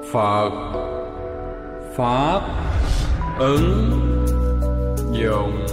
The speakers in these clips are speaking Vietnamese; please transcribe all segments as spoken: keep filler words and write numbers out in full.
Phật Pháp ứng dụng.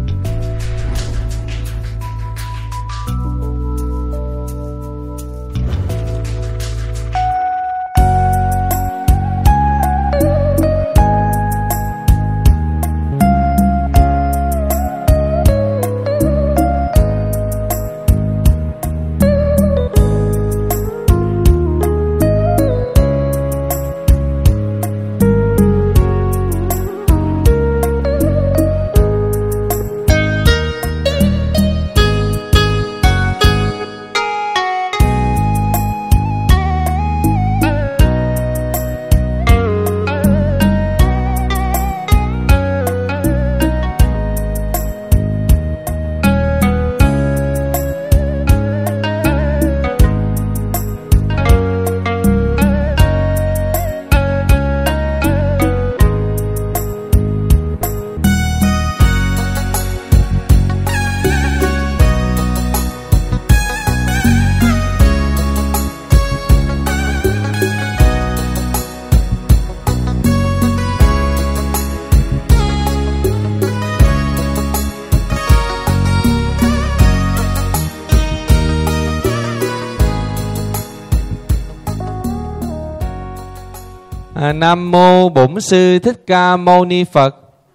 Nam mô Bổn Sư Thích Ca Mâu Ni Phật.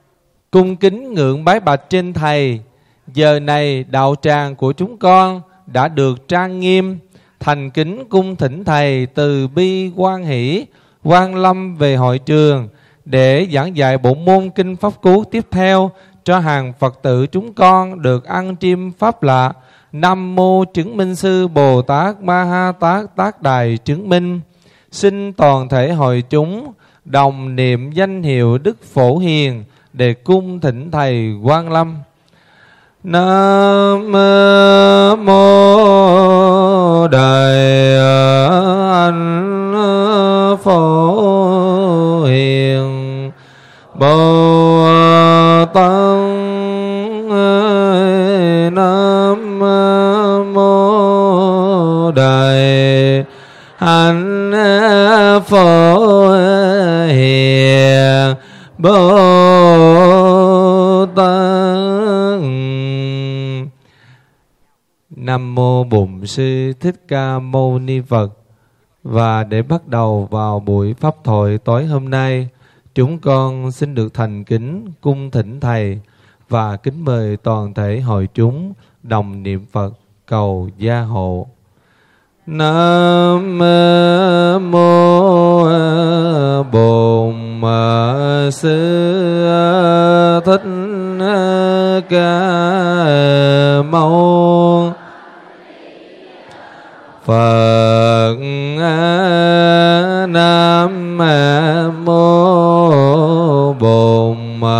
Cung kính ngưỡng bái bạch trên Thầy. Giờ này đạo tràng của chúng con đã được trang nghiêm, thành kính cung thỉnh Thầy từ bi quan hỷ quan lâm về hội trường để giảng dạy bộ môn kinh pháp cú tiếp theo cho hàng Phật tử chúng con được ăn chiêm pháp lạ. Nam mô Chứng Minh Sư Bồ Tát Ma Ha Tát Tác Đài chứng minh. Xin toàn thể hội chúng đồng niệm danh hiệu Đức Phổ Hiền để cung thỉnh Thầy Quan Lâm. Nam mô Đại Anh Phổ Hiền Bồ Tát. Nam mô Đại Anh Phổ Hiền Bồ Tát. Nam mô Bổn Sư Thích Ca Mâu Ni Phật. Và để bắt đầu vào buổi pháp thoại tối hôm nay, chúng con xin được thành kính cung thỉnh Thầy và kính mời toàn thể hội chúng đồng niệm Phật cầu gia hộ. Nam mô Bổn Sư Thích Ca Mâu Phật. Nam mô Bổn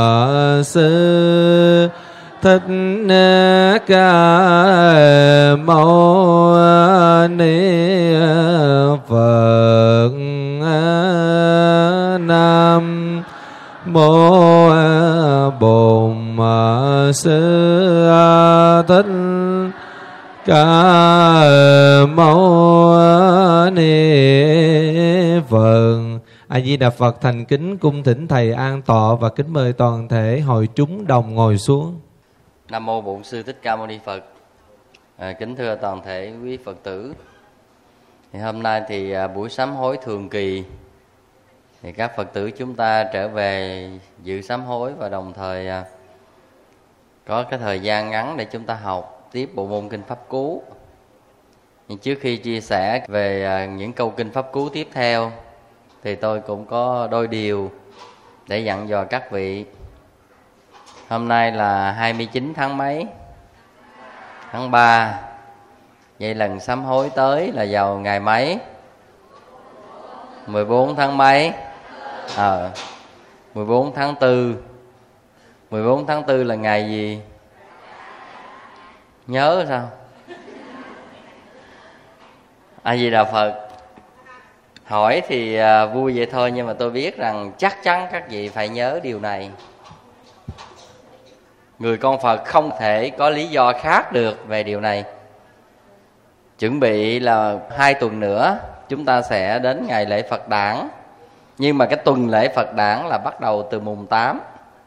Sư Thích Ca Mâu Ni Phật. Nam mô Bổn Sư Thích Ca Mâu Ni Phật. A Di Đà Phật. Thành kính cung thỉnh Thầy an tọa và kính mời toàn thể hội chúng đồng ngồi xuống. Nam mô Bổn Sư Thích Ca Mâu Ni Phật. À, kính thưa toàn thể quý Phật tử, thì hôm nay thì à, buổi sám hối thường kỳ, thì các Phật tử chúng ta trở về dự sám hối và đồng thời à, có cái thời gian ngắn để chúng ta học tiếp bộ môn kinh pháp cú. Nhưng trước khi chia sẻ về à, những câu kinh pháp cú tiếp theo, thì tôi cũng có đôi điều để dặn dò các vị. Hôm nay là hai mươi chín tháng mấy? Tháng ba. Vậy lần sám hối tới là vào ngày mấy? mười bốn tháng mấy? Ờ, mười bốn tháng tư. mười bốn tháng tư là ngày gì? Nhớ sao? A Di Đà Phật. Hỏi thì à, vui vậy thôi, nhưng mà tôi biết rằng chắc chắn các vị phải nhớ điều này. Người con Phật không thể có lý do khác được về điều này. Chuẩn bị là hai tuần nữa chúng ta sẽ đến ngày lễ Phật đản. Nhưng mà cái tuần lễ Phật đản là bắt đầu từ mùng tám.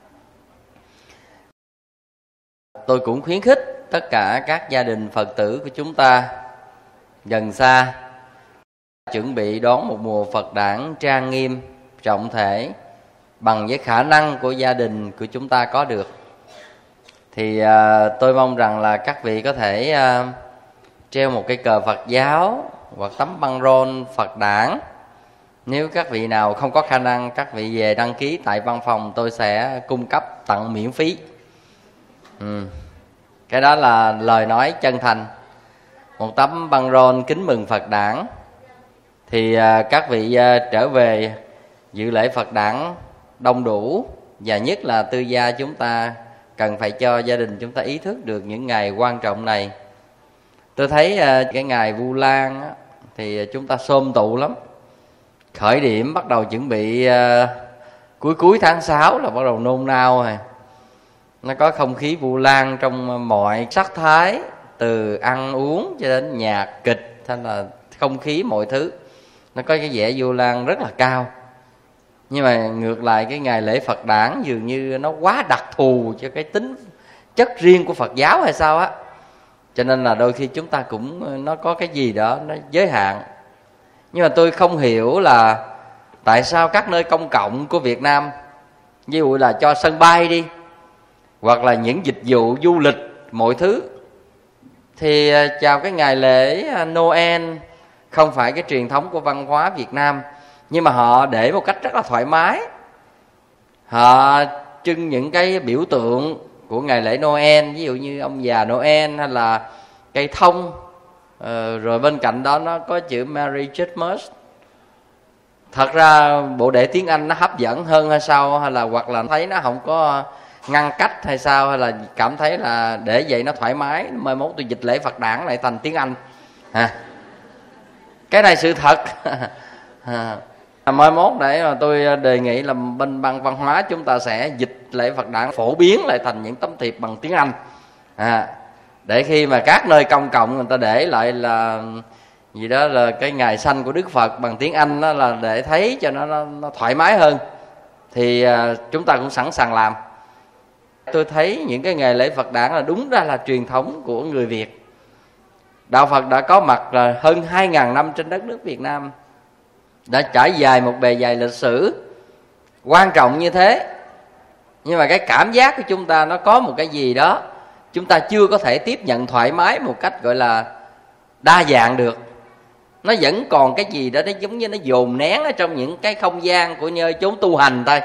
Tôi cũng khuyến khích tất cả các gia đình Phật tử của chúng ta gần xa chuẩn bị đón một mùa Phật đản trang nghiêm, trọng thể, bằng với khả năng của gia đình của chúng ta có được. Thì à, tôi mong rằng là các vị có thể à, treo một cái cờ Phật giáo hoặc tấm băng rôn Phật đản. Nếu các vị nào không có khả năng, các vị về đăng ký tại văn phòng, tôi sẽ cung cấp tặng miễn phí. ừ. Cái đó là lời nói chân thành. Một tấm băng rôn kính mừng Phật đản. Thì à, các vị à, trở về dự lễ Phật đản đông đủ. Và nhất là tư gia chúng ta cần phải cho gia đình chúng ta ý thức được những ngày quan trọng này. Tôi thấy à, cái ngày Vu Lan á, thì chúng ta xôm tụ lắm. Khởi điểm bắt đầu chuẩn bị à, cuối cuối tháng sáu là bắt đầu nôn nao rồi. Nó có không khí Vu Lan trong mọi sắc thái, từ ăn uống cho đến nhạc kịch hay là không khí mọi thứ. Nó có cái vẻ Vu Lan rất là cao. Nhưng mà ngược lại cái ngày lễ Phật đản dường như nó quá đặc thù cho cái tính chất riêng của Phật giáo hay sao á. Cho nên là đôi khi chúng ta cũng nó có cái gì đó nó giới hạn. Nhưng mà tôi không hiểu là tại sao các nơi công cộng của Việt Nam, ví dụ là cho sân bay đi, hoặc là những dịch vụ du lịch mọi thứ, thì chào cái ngày lễ Noel không phải cái truyền thống của văn hóa Việt Nam, nhưng mà họ để một cách rất là thoải mái. Họ trưng những cái biểu tượng của ngày lễ Noel, ví dụ như ông già Noel hay là cây thông, ờ, rồi bên cạnh đó nó có chữ Merry Christmas. Thật ra bộ đề tiếng Anh nó hấp dẫn hơn hay sao, hay là hoặc là thấy nó không có ngăn cách hay sao, hay là cảm thấy là để vậy nó thoải mái, mai mốt tôi dịch lễ Phật đản lại thành tiếng Anh à. Cái này sự thật à. Mai mốt để mà tôi đề nghị là bên ban văn hóa chúng ta sẽ dịch lễ Phật đản phổ biến lại thành những tấm thiệp bằng tiếng Anh à, để khi mà các nơi công cộng người ta để lại là gì đó là cái ngày sanh của Đức Phật bằng tiếng Anh, đó là để thấy cho nó, nó, nó thoải mái hơn, thì à, chúng ta cũng sẵn sàng làm. Tôi thấy những cái ngày lễ Phật đản là đúng ra là truyền thống của người Việt. Đạo Phật đã có mặt là hơn hai ngàn năm trên đất nước Việt Nam, đã trải dài một bề dày lịch sử quan trọng như thế. Nhưng mà cái cảm giác của chúng ta nó có một cái gì đó chúng ta chưa có thể tiếp nhận thoải mái một cách gọi là đa dạng được. Nó vẫn còn cái gì đó nó giống như nó dồn nén ở trong những cái không gian của nơi chốn tu hành thôi.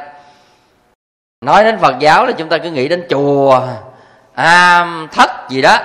Nói đến Phật giáo là chúng ta cứ nghĩ đến chùa, am, thất gì đó.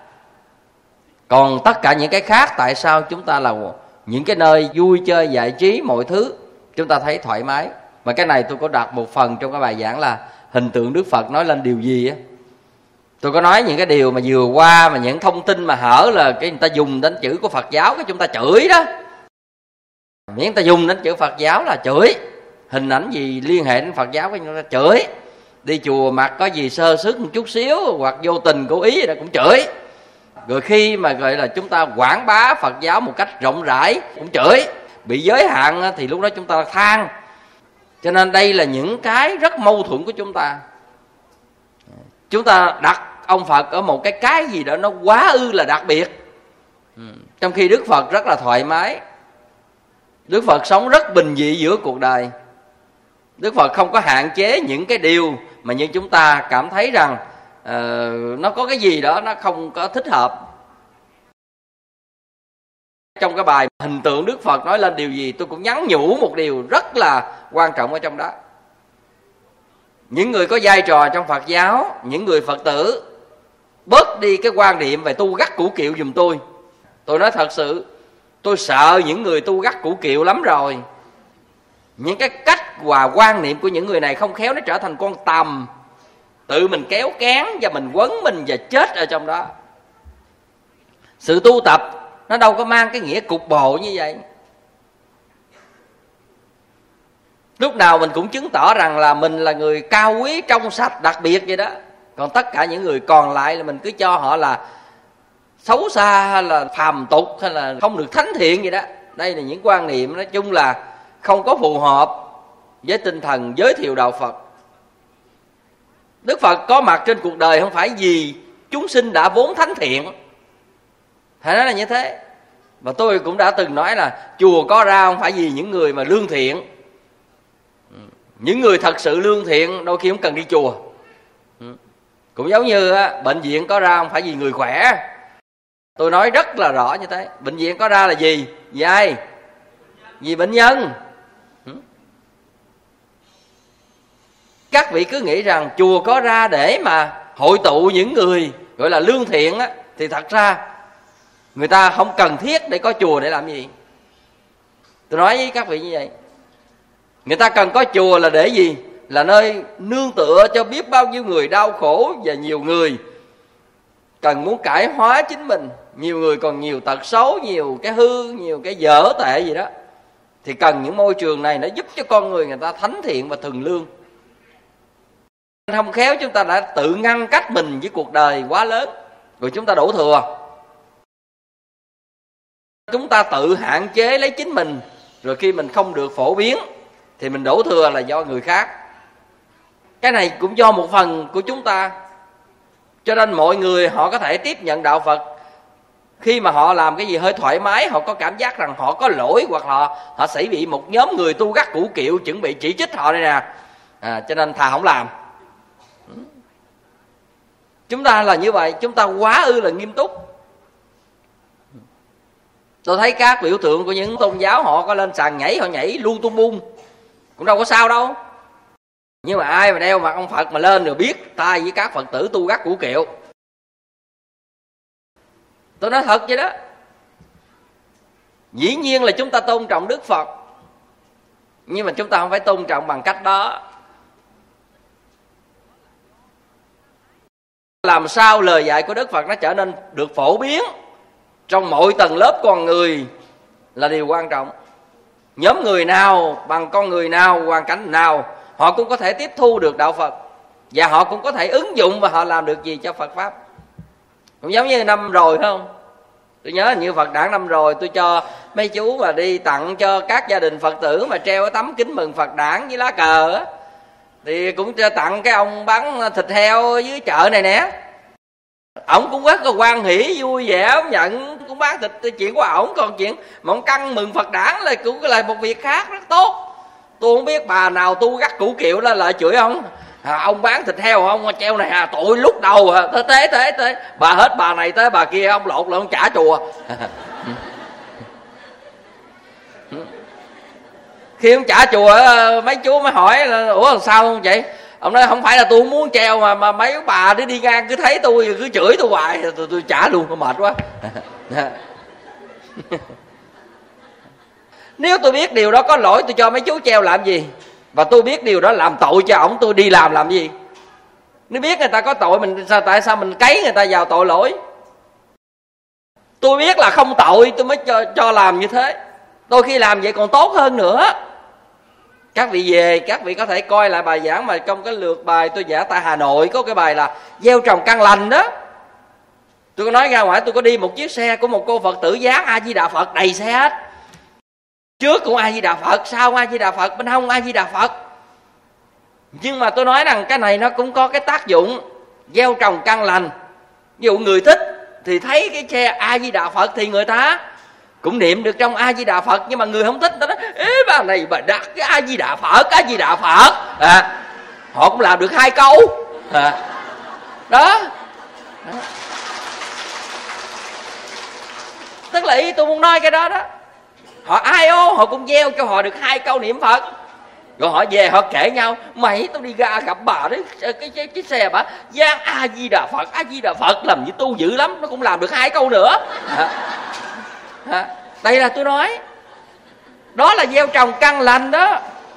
Còn tất cả những cái khác, tại sao chúng ta là những cái nơi vui chơi giải trí mọi thứ chúng ta thấy thoải mái? Mà cái này tôi có đặt một phần trong cái bài giảng là hình tượng Đức Phật nói lên điều gì á. Tôi có nói những cái điều mà vừa qua, mà những thông tin mà hở là cái người ta dùng đến chữ của Phật giáo, cái chúng ta chửi đó. Miễn người ta dùng đến chữ Phật giáo là chửi. Hình ảnh gì liên hệ đến Phật giáo cái chúng ta chửi. Đi chùa mặc có gì sơ sức một chút xíu hoặc vô tình cố ý là cũng chửi. Rồi khi mà gọi là chúng ta quảng bá Phật giáo một cách rộng rãi cũng chửi. Bị giới hạn thì lúc đó chúng ta than. Cho nên đây là những cái rất mâu thuẫn của chúng ta. Chúng ta đặt ông Phật ở một cái cái gì đó nó quá ư là đặc biệt, trong khi Đức Phật rất là thoải mái. Đức Phật sống rất bình dị giữa cuộc đời. Đức Phật không có hạn chế những cái điều mà như chúng ta cảm thấy rằng uh, nó có cái gì đó nó không có thích hợp. Trong cái bài hình tượng Đức Phật nói lên điều gì, tôi cũng nhắn nhủ một điều rất là quan trọng ở trong đó. Những người có vai trò trong Phật giáo, những người Phật tử, bớt đi cái quan niệm về tu gắt củ kiệu giùm tôi. Tôi nói thật sự, tôi sợ những người tu gắt củ kiệu lắm rồi. Những cái cách và quan niệm của những người này không khéo nó trở thành con tầm, tự mình kéo cán và mình quấn mình và chết ở trong đó. Sự tu tập nó đâu có mang cái nghĩa cục bộ như vậy. Lúc nào mình cũng chứng tỏ rằng là mình là người cao quý, trong sạch, đặc biệt vậy đó. Còn tất cả những người còn lại là mình cứ cho họ là xấu xa hay là phàm tục hay là không được thánh thiện vậy đó. Đây là những quan niệm nói chung là không có phù hợp với tinh thần giới thiệu đạo Phật. Đức Phật có mặt trên cuộc đời không phải vì chúng sinh đã vốn thánh thiện, phải nói là như thế. Và tôi cũng đã từng nói là chùa có ra không phải vì những người mà lương thiện. Những người thật sự lương thiện đôi khi không cần đi chùa. Cũng giống như á, bệnh viện có ra không phải vì người khỏe. Tôi nói rất là rõ như thế. Bệnh viện có ra là gì? Vì ai? Vì bệnh nhân. Các vị cứ nghĩ rằng chùa có ra để mà hội tụ những người gọi là lương thiện á, thì thật ra người ta không cần thiết để có chùa để làm gì. Tôi nói với các vị như vậy. Người ta cần có chùa là để gì? Là nơi nương tựa cho biết bao nhiêu người đau khổ, và nhiều người cần muốn cải hóa chính mình. Nhiều người còn nhiều tật xấu, nhiều cái hư, nhiều cái dở tệ gì đó, thì cần những môi trường này nó giúp cho con người người ta thánh thiện và thuần lương. Không khéo chúng ta đã tự ngăn cách mình với cuộc đời quá lớn, rồi chúng ta đổ thừa. Chúng ta tự hạn chế lấy chính mình, rồi khi mình không được phổ biến thì mình đổ thừa là do người khác. Cái này cũng do một phần của chúng ta. Cho nên mọi người họ có thể tiếp nhận đạo Phật khi mà họ làm cái gì hơi thoải mái, họ có cảm giác rằng họ có lỗi, hoặc họ họ sẽ bị một nhóm người tu gắt củ kiệu chuẩn bị chỉ trích họ đây nè, à, cho nên thà không làm. Chúng ta là như vậy, chúng ta quá ư là nghiêm túc. Tôi thấy các biểu tượng của những tôn giáo họ có lên sàn nhảy, họ nhảy luôn tung bung, cũng đâu có sao đâu. Nhưng mà ai mà đeo mặt ông Phật mà lên rồi biết tay với các Phật tử tu gắt củ kiệu. Tôi nói thật vậy đó. Dĩ nhiên là chúng ta tôn trọng Đức Phật, nhưng mà chúng ta không phải tôn trọng bằng cách đó. Làm sao lời dạy của Đức Phật nó trở nên được phổ biến trong mọi tầng lớp con người là điều quan trọng. Nhóm người nào, bằng con người nào, hoàn cảnh nào, họ cũng có thể tiếp thu được đạo Phật, và họ cũng có thể ứng dụng và họ làm được gì cho Phật Pháp. Cũng giống như năm rồi phải không? Tôi nhớ như Phật đản năm rồi tôi cho mấy chú mà đi tặng cho các gia đình Phật tử mà treo cái tấm kính mừng Phật đản với lá cờ á, thì cũng cho tặng cái ông bán thịt heo dưới chợ này nè. Ổng cũng rất là hoan hỉ vui vẻ, ổng nhận cũng bán thịt, chuyện của ổng. Còn chuyện mà ông căng mừng Phật đản là cũng là một việc khác rất tốt. Tôi không biết bà nào tu gắt củ kiệu là lại chửi ông à, ông bán thịt heo không treo này à, tội lúc đầu à, thế thế thế bà hết bà này tới bà kia ông lột là ông trả chùa. Khi ông trả chùa mấy chú mới hỏi là ủa làm sao không vậy? Ông nói không phải là tôi không muốn treo mà mà mấy bà đi đi ngang cứ thấy tôi cứ chửi tôi hoài, tôi, tôi trả luôn, tôi mệt quá. Nếu tôi biết điều đó có lỗi tôi cho mấy chú treo làm gì? Và tôi biết điều đó làm tội cho ổng, tôi đi làm làm gì? Nếu biết người ta có tội mình sao, tại sao mình cấy người ta vào tội lỗi? Tôi biết là không tội tôi mới cho, cho làm như thế. Đôi khi làm vậy còn tốt hơn nữa. Các vị về, các vị có thể coi lại bài giảng mà trong cái lượt bài tôi giảng tại Hà Nội có cái bài là gieo trồng căn lành đó. Tôi có nói ra ngoài, tôi có đi một chiếc xe của một cô Phật tử dán A Di Đà Phật đầy xe hết. Trước cũng A Di Đà Phật, sau A Di Đà Phật, bên hông A Di Đà Phật. Nhưng mà tôi nói rằng cái này nó cũng có cái tác dụng gieo trồng căn lành. Ví dụ người thích thì thấy cái xe A Di Đà Phật thì người ta cũng niệm được trong A Di Đà Phật. Nhưng mà người không thích, ta nói ế bà này bà đặt cái A Di Đà Phật, A Di Đà Phật à, họ cũng làm được hai câu à. Đó. Đó tức là ý tôi muốn nói cái đó đó. Họ ai ô họ cũng gieo cho họ được hai câu niệm Phật, rồi họ về họ kể nhau mày tao đi ra gặp bà đấy, cái cái, cái, cái xe bà giang A Di Đà Phật, A Di Đà Phật làm như tu dữ lắm, nó cũng làm được hai câu nữa à. À, đây là tôi nói đó là gieo trồng căn lành đó.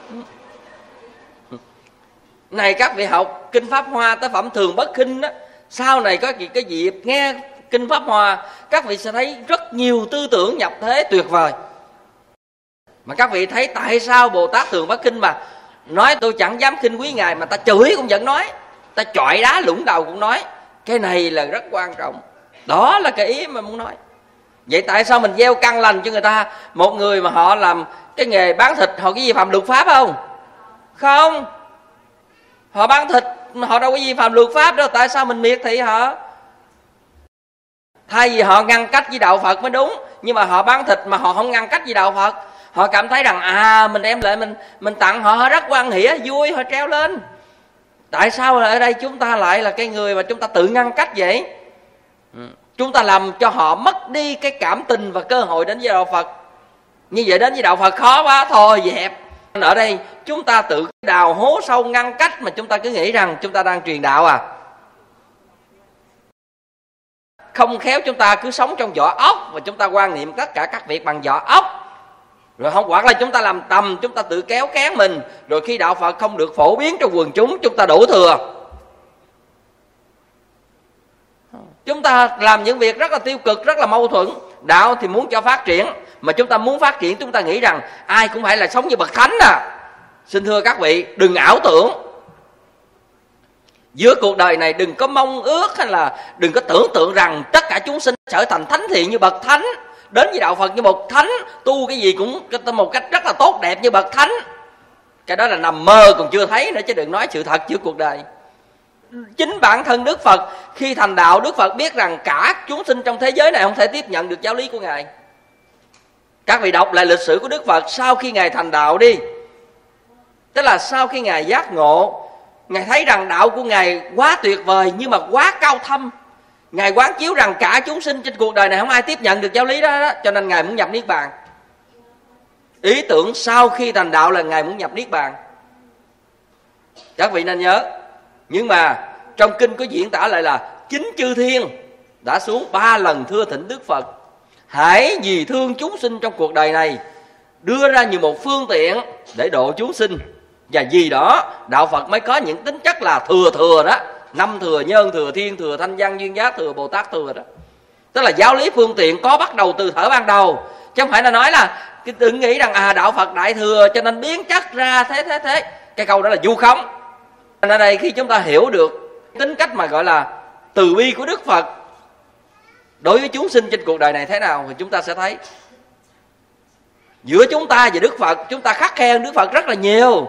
Này các vị học Kinh Pháp Hoa tác phẩm Thường Bất Khinh đó, sau này có cái, cái dịp nghe Kinh Pháp Hoa, các vị sẽ thấy rất nhiều tư tưởng nhập thế tuyệt vời. Mà các vị thấy tại sao Bồ Tát Thường Bất Khinh mà nói tôi chẳng dám khinh quý Ngài, mà ta chửi cũng vẫn nói, ta chọi đá lũng đầu cũng nói. Cái này là rất quan trọng. Đó là cái ý mà muốn nói. Vậy tại sao mình gieo căn lành cho người ta? Một người mà họ làm cái nghề bán thịt, họ cái vi phạm luật pháp không? Không, họ bán thịt, họ đâu có vi phạm luật pháp đâu, tại sao mình miệt thị họ? Thay vì họ ngăn cách với đạo Phật mới đúng, nhưng mà họ bán thịt mà họ không ngăn cách với đạo Phật. Họ cảm thấy rằng à mình đem lại mình mình tặng họ, họ rất quan hỷ, vui, họ treo lên. Tại sao ở đây chúng ta lại là cái người mà chúng ta tự ngăn cách vậy? Chúng ta làm cho họ mất đi cái cảm tình và cơ hội đến với đạo Phật. Như vậy đến với đạo Phật khó quá, thôi dẹp. Ở đây chúng ta tự đào hố sâu ngăn cách mà chúng ta cứ nghĩ rằng chúng ta đang truyền đạo à. Không khéo chúng ta cứ sống trong vỏ ốc và chúng ta quan niệm tất cả các việc bằng vỏ ốc. Rồi không, hoặc là chúng ta làm tầm, chúng ta tự kéo cán mình. Rồi khi đạo Phật không được phổ biến trong quần chúng, chúng ta đổ thừa. Chúng ta làm những việc rất là tiêu cực, rất là mâu thuẫn. Đạo thì muốn cho phát triển, mà chúng ta muốn phát triển chúng ta nghĩ rằng ai cũng phải là sống như bậc thánh à. Xin thưa các vị, đừng ảo tưởng. Giữa cuộc đời này đừng có mong ước hay là đừng có tưởng tượng rằng tất cả chúng sinh trở thành thánh thiện như bậc thánh, đến với đạo Phật như một thánh, tu cái gì cũng một cách rất là tốt đẹp như bậc thánh. Cái đó là nằm mơ còn chưa thấy nữa, chứ đừng nói sự thật giữa cuộc đời. Chính bản thân Đức Phật khi thành đạo, Đức Phật biết rằng cả chúng sinh trong thế giới này không thể tiếp nhận được giáo lý của Ngài. Các vị đọc lại lịch sử của Đức Phật sau khi Ngài thành đạo đi. Tức là sau khi Ngài giác ngộ, Ngài thấy rằng đạo của Ngài quá tuyệt vời nhưng mà quá cao thâm. Ngài quán chiếu rằng cả chúng sinh trên cuộc đời này không ai tiếp nhận được giáo lý đó, đó. Cho nên Ngài muốn nhập Niết Bàn. Ý tưởng sau khi thành đạo là Ngài muốn nhập Niết Bàn. Các vị nên nhớ. Nhưng mà trong kinh có diễn tả lại là chính chư thiên đã xuống ba lần thưa thỉnh Đức Phật, hãy vì thương chúng sinh trong cuộc đời này đưa ra như một phương tiện để độ chúng sinh. Và vì đó đạo Phật mới có những tính chất là thừa thừa đó, năm thừa: nhân thừa, thiên thừa, thanh văn, duyên giác thừa, Bồ Tát thừa đó. Tức là giáo lý phương tiện có bắt đầu từ thuở ban đầu, chứ không phải là nói là đừng nghĩ rằng à đạo Phật đại thừa cho nên biến chất ra thế thế thế. Cái câu đó là vu khống. Ở đây khi chúng ta hiểu được tính cách mà gọi là từ bi của Đức Phật đối với chúng sinh trên cuộc đời này thế nào thì chúng ta sẽ thấy giữa chúng ta và Đức Phật, chúng ta khắt khe Đức Phật rất là nhiều.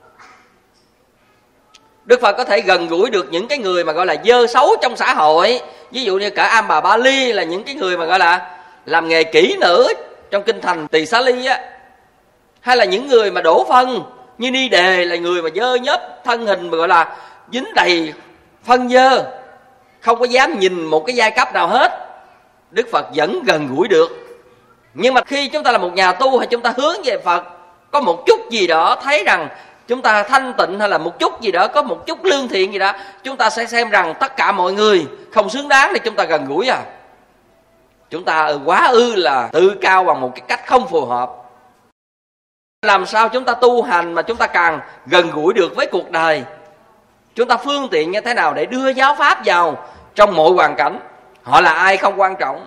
Đức Phật có thể gần gũi được những cái người mà gọi là dơ xấu trong xã hội. Ví dụ như cả Am Bà Ba Ly là những cái người mà gọi là làm nghề kỹ nữ trong kinh thành Tỳ Xá Ly á. Hay là những người mà đổ phân như Ni Đề là người mà dơ nhớp thân hình mà gọi là dính đầy phân dơ, không có dám nhìn một cái giai cấp nào hết. Đức Phật vẫn gần gũi được. Nhưng mà khi chúng ta là một nhà tu hay chúng ta hướng về Phật, có một chút gì đó thấy rằng chúng ta thanh tịnh hay là một chút gì đó, có một chút lương thiện gì đó, chúng ta sẽ xem rằng tất cả mọi người không xứng đáng để chúng ta gần gũi à. Chúng ta quá ư là tự cao bằng một cái cách không phù hợp. Làm sao chúng ta tu hành mà chúng ta càng gần gũi được với cuộc đời? Chúng ta phương tiện như thế nào để đưa giáo pháp vào trong mọi hoàn cảnh? Họ là ai không quan trọng.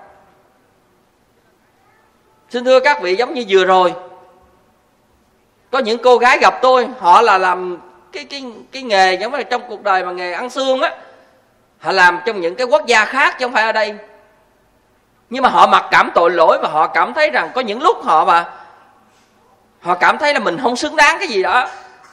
Xin thưa các vị, giống như vừa rồi có những cô gái gặp tôi, họ là làm cái cái cái nghề giống như trong cuộc đời mà nghề ăn xương á, họ làm trong những cái quốc gia khác chứ không phải ở đây. Nhưng mà họ mặc cảm tội lỗi và họ cảm thấy rằng có những lúc họ mà họ cảm thấy là mình không xứng đáng cái gì đó.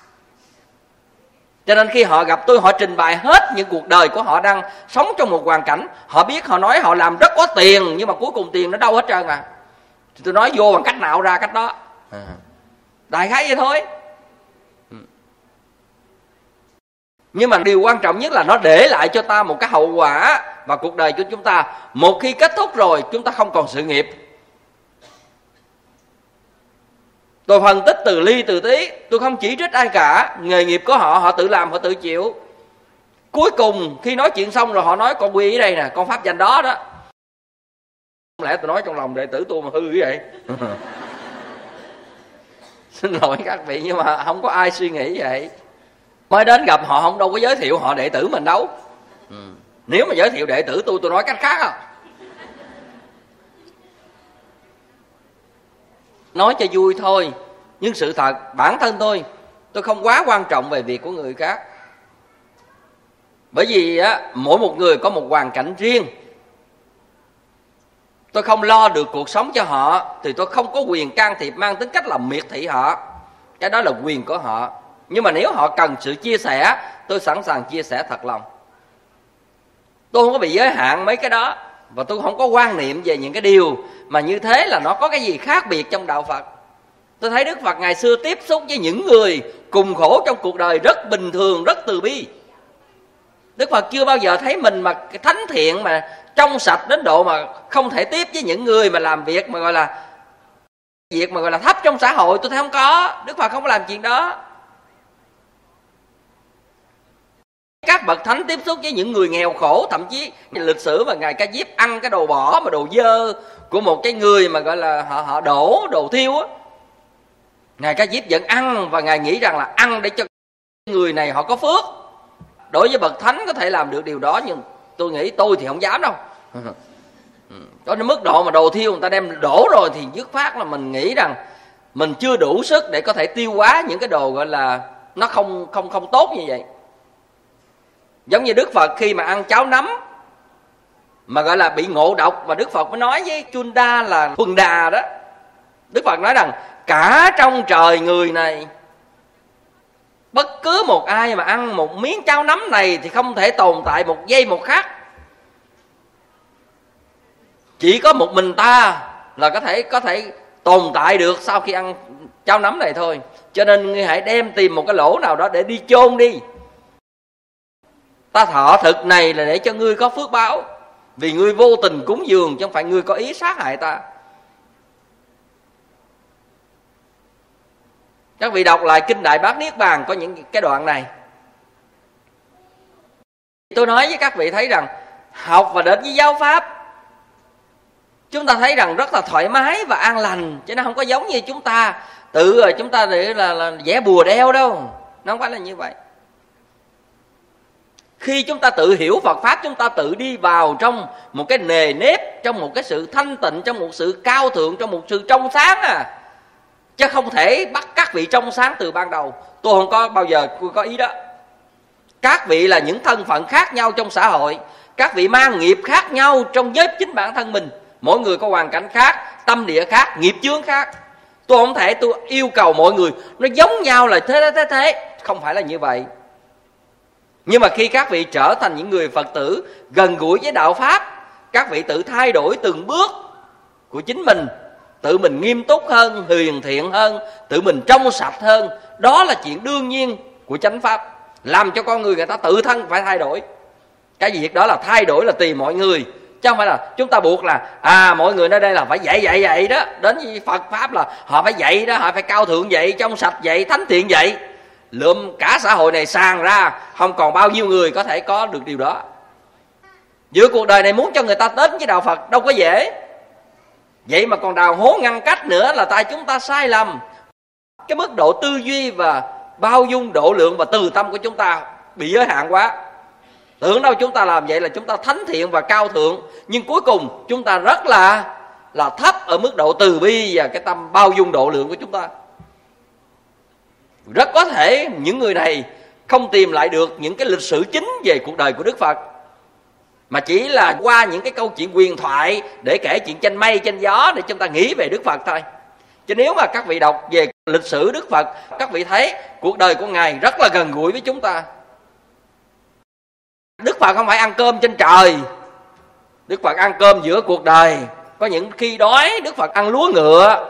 Cho nên khi họ gặp tôi, họ trình bày hết những cuộc đời của họ đang sống trong một hoàn cảnh. Họ biết, họ nói họ làm rất có tiền, nhưng mà cuối cùng tiền nó đâu hết trơn à. Thì tôi nói vô bằng cách nào ra cách đó. Đại khái vậy thôi. Nhưng mà điều quan trọng nhất là nó để lại cho ta một cái hậu quả và cuộc đời của chúng ta. Một khi kết thúc rồi, chúng ta không còn sự nghiệp. Tôi phân tích từ ly từ tí, tôi không chỉ trích ai cả. Nghề nghiệp của họ, họ tự làm, họ tự chịu. Cuối cùng khi nói chuyện xong rồi họ nói con quy ở đây nè, con pháp danh đó đó. Không lẽ tôi nói trong lòng đệ tử tôi mà hư như vậy? Xin lỗi các vị, nhưng mà không có ai suy nghĩ vậy. Mới đến gặp họ không đâu có giới thiệu họ đệ tử mình đâu. ừ. Nếu mà giới thiệu đệ tử tôi, tôi nói cách khác à. Nói cho vui thôi, nhưng sự thật bản thân tôi, tôi không quá quan trọng về việc của người khác. Bởi vì á, mỗi một người có một hoàn cảnh riêng. Tôi không lo được cuộc sống cho họ thì tôi không có quyền can thiệp mang tính cách là miệt thị họ. Cái đó là quyền của họ. Nhưng mà nếu họ cần sự chia sẻ, tôi sẵn sàng chia sẻ thật lòng. Tôi không có bị giới hạn mấy cái đó, và tôi không có quan niệm về những cái điều mà như thế là nó có cái gì khác biệt trong đạo Phật. Tôi thấy Đức Phật ngày xưa tiếp xúc với những người cùng khổ trong cuộc đời rất bình thường, rất từ bi. Đức Phật chưa bao giờ thấy mình mà cái thánh thiện mà trong sạch đến độ mà không thể tiếp với những người mà làm việc mà gọi là việc mà gọi là thấp trong xã hội. Tôi thấy không có. Đức Phật không có làm chuyện đó. Các bậc thánh tiếp xúc với những người nghèo khổ, thậm chí lịch sử mà Ngài Ca Diếp ăn cái đồ bỏ mà đồ dơ của một cái người mà gọi là họ họ đổ đồ thiêu á, Ngài Ca Diếp vẫn ăn, và Ngài nghĩ rằng là ăn để cho người này họ có phước. Đối với bậc thánh có thể làm được điều đó, nhưng tôi nghĩ tôi thì không dám đâu. Có đến mức độ mà đồ thiêu người ta đem đổ rồi thì dứt phát là mình nghĩ rằng mình chưa đủ sức để có thể tiêu hóa những cái đồ gọi là nó không không không tốt như vậy. Giống như Đức Phật khi mà ăn cháo nấm mà gọi là bị ngộ độc, và Đức Phật mới nói với Chunda là Thuần Đà đó. Đức Phật nói rằng cả trong trời người này, bất cứ một ai mà ăn một miếng cháo nấm này thì không thể tồn tại một giây một khắc. Chỉ có một mình ta là có thể có thể tồn tại được sau khi ăn cháo nấm này thôi. Cho nên ngươi hãy đem tìm một cái lỗ nào đó để đi chôn đi. Ta thọ thực này là để cho ngươi có phước báo, vì ngươi vô tình cúng dường, chứ không phải ngươi có ý sát hại ta. Các vị đọc lại Kinh Đại Bát Niết Bàn có những cái đoạn này. Tôi nói với các vị thấy rằng học và đến với giáo pháp, chúng ta thấy rằng rất là thoải mái và an lành, chứ nó không có giống như chúng ta tự rồi chúng ta để là, là vẽ bùa đeo đâu. Nó không phải là như vậy. Khi chúng ta tự hiểu Phật Pháp, chúng ta tự đi vào trong một cái nề nếp, trong một cái sự thanh tịnh, trong một sự cao thượng, trong một sự trong sáng à. Chứ không thể bắt các vị trong sáng từ ban đầu. Tôi không có bao giờ có ý đó. Các vị là những thân phận khác nhau trong xã hội, các vị mang nghiệp khác nhau trong giới chính bản thân mình. Mỗi người có hoàn cảnh khác, tâm địa khác, nghiệp chướng khác. Tôi không thể tôi yêu cầu mọi người nó giống nhau là thế thế thế thế. Không phải là như vậy. Nhưng mà khi các vị trở thành những người Phật tử gần gũi với đạo Pháp, các vị tự thay đổi từng bước của chính mình, tự mình nghiêm túc hơn, hiền thiện hơn, tự mình trong sạch hơn. Đó là chuyện đương nhiên của chánh Pháp, làm cho con người người ta tự thân phải thay đổi. Cái việc đó là thay đổi là tùy mọi người, chứ không phải là chúng ta buộc là à mọi người nơi đây là phải dạy dạy dạy đó. Đến với Phật Pháp là họ phải dạy đó, họ phải cao thượng dạy, trong sạch dạy, thánh thiện dạy. Lượm cả xã hội này sàn ra, không còn bao nhiêu người có thể có được điều đó. Giữa cuộc đời này muốn cho người ta đến với đạo Phật đâu có dễ. Vậy mà còn đào hố ngăn cách nữa là tại chúng ta sai lầm. Cái mức độ tư duy và bao dung, độ lượng và từ tâm của chúng ta bị giới hạn quá. Tưởng đâu chúng ta làm vậy là chúng ta thánh thiện và cao thượng, nhưng cuối cùng chúng ta rất là là thấp ở mức độ từ bi và cái tâm bao dung độ lượng của chúng ta. Rất có thể những người này không tìm lại được những cái lịch sử chính về cuộc đời của Đức Phật, mà chỉ là qua những cái câu chuyện huyền thoại để kể chuyện chanh mây chanh gió để chúng ta nghĩ về Đức Phật thôi. Chứ nếu mà các vị đọc về lịch sử Đức Phật, các vị thấy cuộc đời của Ngài rất là gần gũi với chúng ta. Đức Phật không phải ăn cơm trên trời, Đức Phật ăn cơm giữa cuộc đời. Có những khi đói Đức Phật ăn lúa ngựa.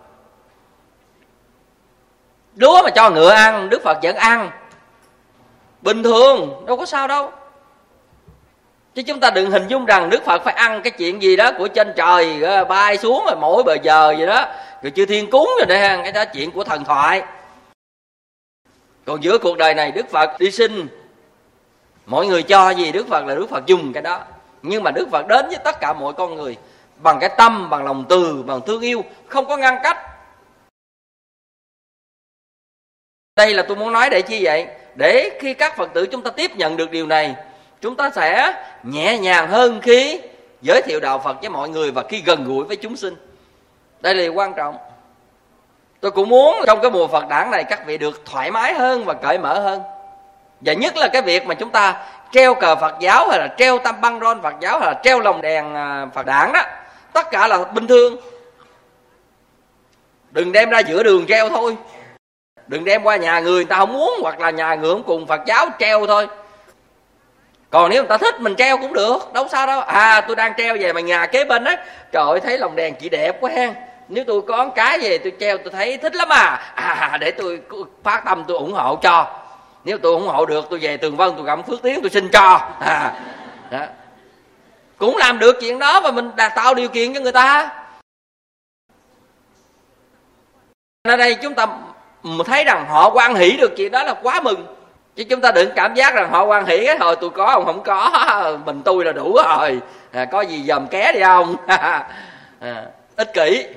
Lúa mà cho ngựa ăn Đức Phật vẫn ăn bình thường, đâu có sao đâu. Chứ chúng ta đừng hình dung rằng Đức Phật phải ăn cái chuyện gì đó của trên trời bay xuống rồi mỗi bờ giờ gì đó rồi chư thiên cúng rồi đây ha, cái đó chuyện của thần thoại. Còn giữa cuộc đời này Đức Phật đi sinh, mọi người cho gì Đức Phật là Đức Phật dùng cái đó. Nhưng mà Đức Phật đến với tất cả mọi con người bằng cái tâm, bằng lòng từ, bằng thương yêu, không có ngăn cách. Đây là tôi muốn nói để chi vậy? Để khi các Phật tử chúng ta tiếp nhận được điều này, chúng ta sẽ nhẹ nhàng hơn khi giới thiệu đạo Phật với mọi người và khi gần gũi với chúng sinh. Đây là điều quan trọng. Tôi cũng muốn trong cái mùa Phật đản này các vị được thoải mái hơn và cởi mở hơn. Và nhất là cái việc mà chúng ta treo cờ Phật giáo hay là treo tam băng rôn Phật giáo hay là treo lồng đèn Phật đản đó, tất cả là bình thường. Đừng đem ra giữa đường treo thôi. đừng đem qua nhà người người ta không muốn, hoặc là nhà người không cùng Phật giáo treo thôi. Còn nếu người ta thích mình treo cũng được, đâu sao đâu. À tôi đang treo về mà nhà kế bên á, trời ơi thấy lồng đèn chị đẹp quá ha, nếu tôi có con cái về tôi treo tôi thấy thích lắm à, à để tôi phát tâm tôi ủng hộ cho. Nếu tôi ủng hộ được tôi về Tường Vân tôi gặp Phước Tiến tôi xin cho. À, đó. Cũng làm được chuyện đó và mình đã tạo điều kiện cho người ta. Ở đây chúng ta thấy rằng họ hoan hỷ được chuyện đó là quá mừng. Chứ chúng ta đừng cảm giác rằng họ hoan hỷ cái hồi tôi có ông không có, mình tôi là đủ rồi, à, có gì dòm ké đi ông. À, ích kỷ.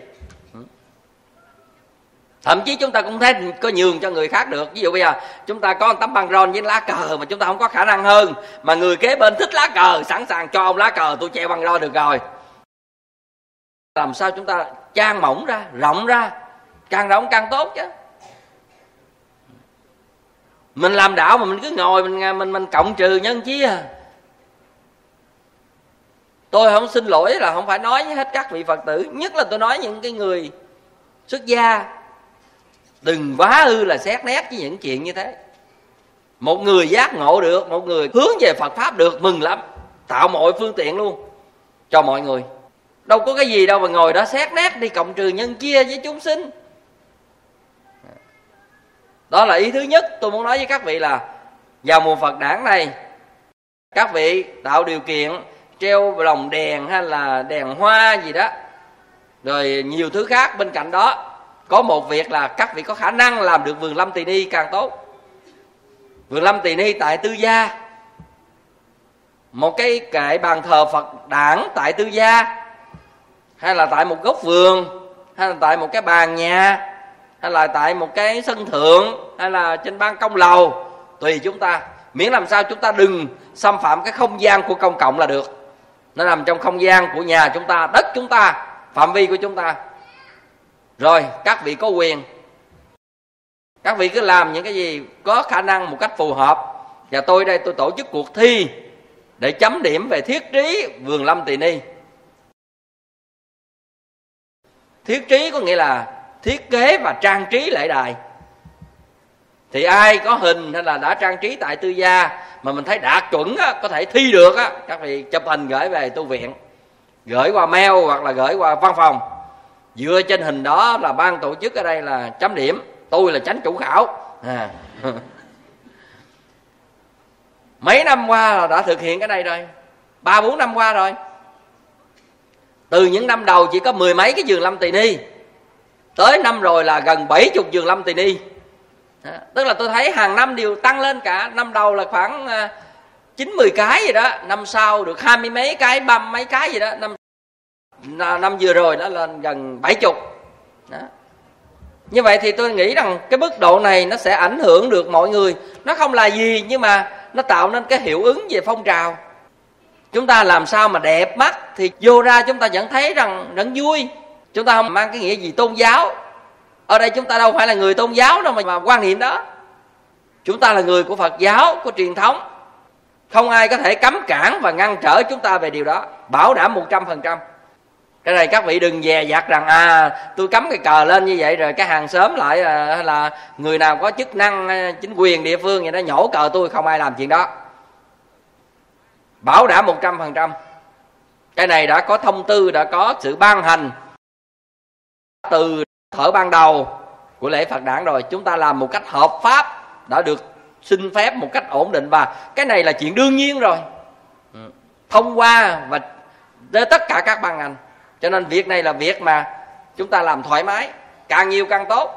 Thậm chí chúng ta cũng thấy có nhường cho người khác được. Ví dụ bây giờ chúng ta có một tấm băng rôn với lá cờ mà chúng ta không có khả năng hơn, mà người kế bên thích lá cờ, sẵn sàng cho ông lá cờ, tôi treo băng rôn được rồi. Làm sao chúng ta trang mỏng ra, rộng ra, càng rộng càng tốt chứ. Mình làm đạo mà mình cứ ngồi mình mình mình cộng trừ nhân chia à. Tôi không xin lỗi là không phải nói với hết các vị Phật tử, nhất là tôi nói những cái người xuất gia, đừng quá ư là xét nét với những chuyện như thế. Một người giác ngộ được, một người hướng về Phật Pháp được, mừng lắm, tạo mọi phương tiện luôn cho mọi người. Đâu có cái gì đâu mà ngồi đó xét nét đi cộng trừ nhân chia với chúng sinh. Đó là ý thứ nhất tôi muốn nói với các vị là vào mùa Phật đản này, các vị tạo điều kiện treo lồng đèn hay là đèn hoa gì đó, rồi nhiều thứ khác. Bên cạnh đó có một việc là các vị có khả năng làm được vườn lâm tỳ ni càng tốt. Vườn lâm tỳ ni tại Tư Gia, một cái kệ bàn thờ Phật đản tại Tư Gia, hay là tại một góc vườn, hay là tại một cái bàn nhà, hay là tại một cái sân thượng, hay là trên ban công lầu, tùy chúng ta. Miễn làm sao chúng ta đừng xâm phạm cái không gian của công cộng là được. Nó nằm trong không gian của nhà chúng ta, đất chúng ta, phạm vi của chúng ta. Rồi các vị có quyền, các vị cứ làm những cái gì có khả năng một cách phù hợp. Và tôi đây tôi tổ chức cuộc thi để chấm điểm về thiết trí vườn lâm tỳ ni. Thiết trí có nghĩa là thiết kế và trang trí lễ đài. Thì ai có hình hay là đã trang trí tại Tư Gia mà mình thấy đạt chuẩn á, có thể thi được á, các vị chụp hình gửi về tu viện, gửi qua mail hoặc là gửi qua văn phòng. Dựa trên hình đó là ban tổ chức ở đây là chấm điểm. Tôi là chánh chủ khảo. À. Mấy năm qua là đã thực hiện cái này rồi, ba bốn năm qua rồi. Từ những năm đầu chỉ có mười mấy cái vườn lâm tỳ ni, tới năm rồi là gần bảy chục vườn lâm tỳ ni. À, tức là tôi thấy hàng năm đều tăng lên cả. Năm đầu là khoảng chín mười cái gì đó, năm sau được hai mươi mấy cái, ba mấy cái gì đó, năm năm vừa rồi đó lên gần bảy chục. Đó. Như vậy thì tôi nghĩ rằng cái mức độ này nó sẽ ảnh hưởng được mọi người. Nó không là gì nhưng mà nó tạo nên cái hiệu ứng về phong trào. Chúng ta làm sao mà đẹp mắt thì vô ra chúng ta vẫn thấy rằng rất vui. Chúng ta không mang cái nghĩa gì tôn giáo. Ở đây chúng ta đâu phải là người tôn giáo đâu mà, mà quan niệm đó. Chúng ta là người của Phật giáo, của truyền thống. Không ai có thể cấm cản và ngăn trở chúng ta về điều đó. Bảo đảm một trăm phần trăm. Cái này các vị đừng dè dặt rằng à tôi cắm cái cờ lên như vậy rồi cái hàng xóm lại hay là người nào có chức năng chính quyền địa phương vậy đó nhổ cờ tôi. Không ai làm chuyện đó. Bảo đảm một trăm phần trăm. Cái này đã có thông tư, đã có sự ban hành từ thở ban đầu của lễ Phật đản rồi. Chúng ta làm một cách hợp pháp, đã được xin phép một cách ổn định, và cái này là chuyện đương nhiên rồi, thông qua và đến tất cả các ban ngành. Cho nên việc này là việc mà chúng ta làm thoải mái, càng nhiều càng tốt.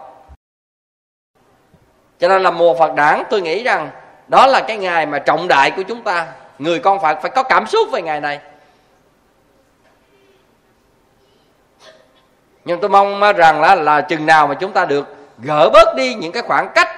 Cho nên là mùa Phật đản tôi nghĩ rằng đó là cái ngày mà trọng đại của chúng ta. Người con Phật phải có cảm xúc về ngày này. Nhưng tôi mong rằng là, là chừng nào mà chúng ta được gỡ bớt đi những cái khoảng cách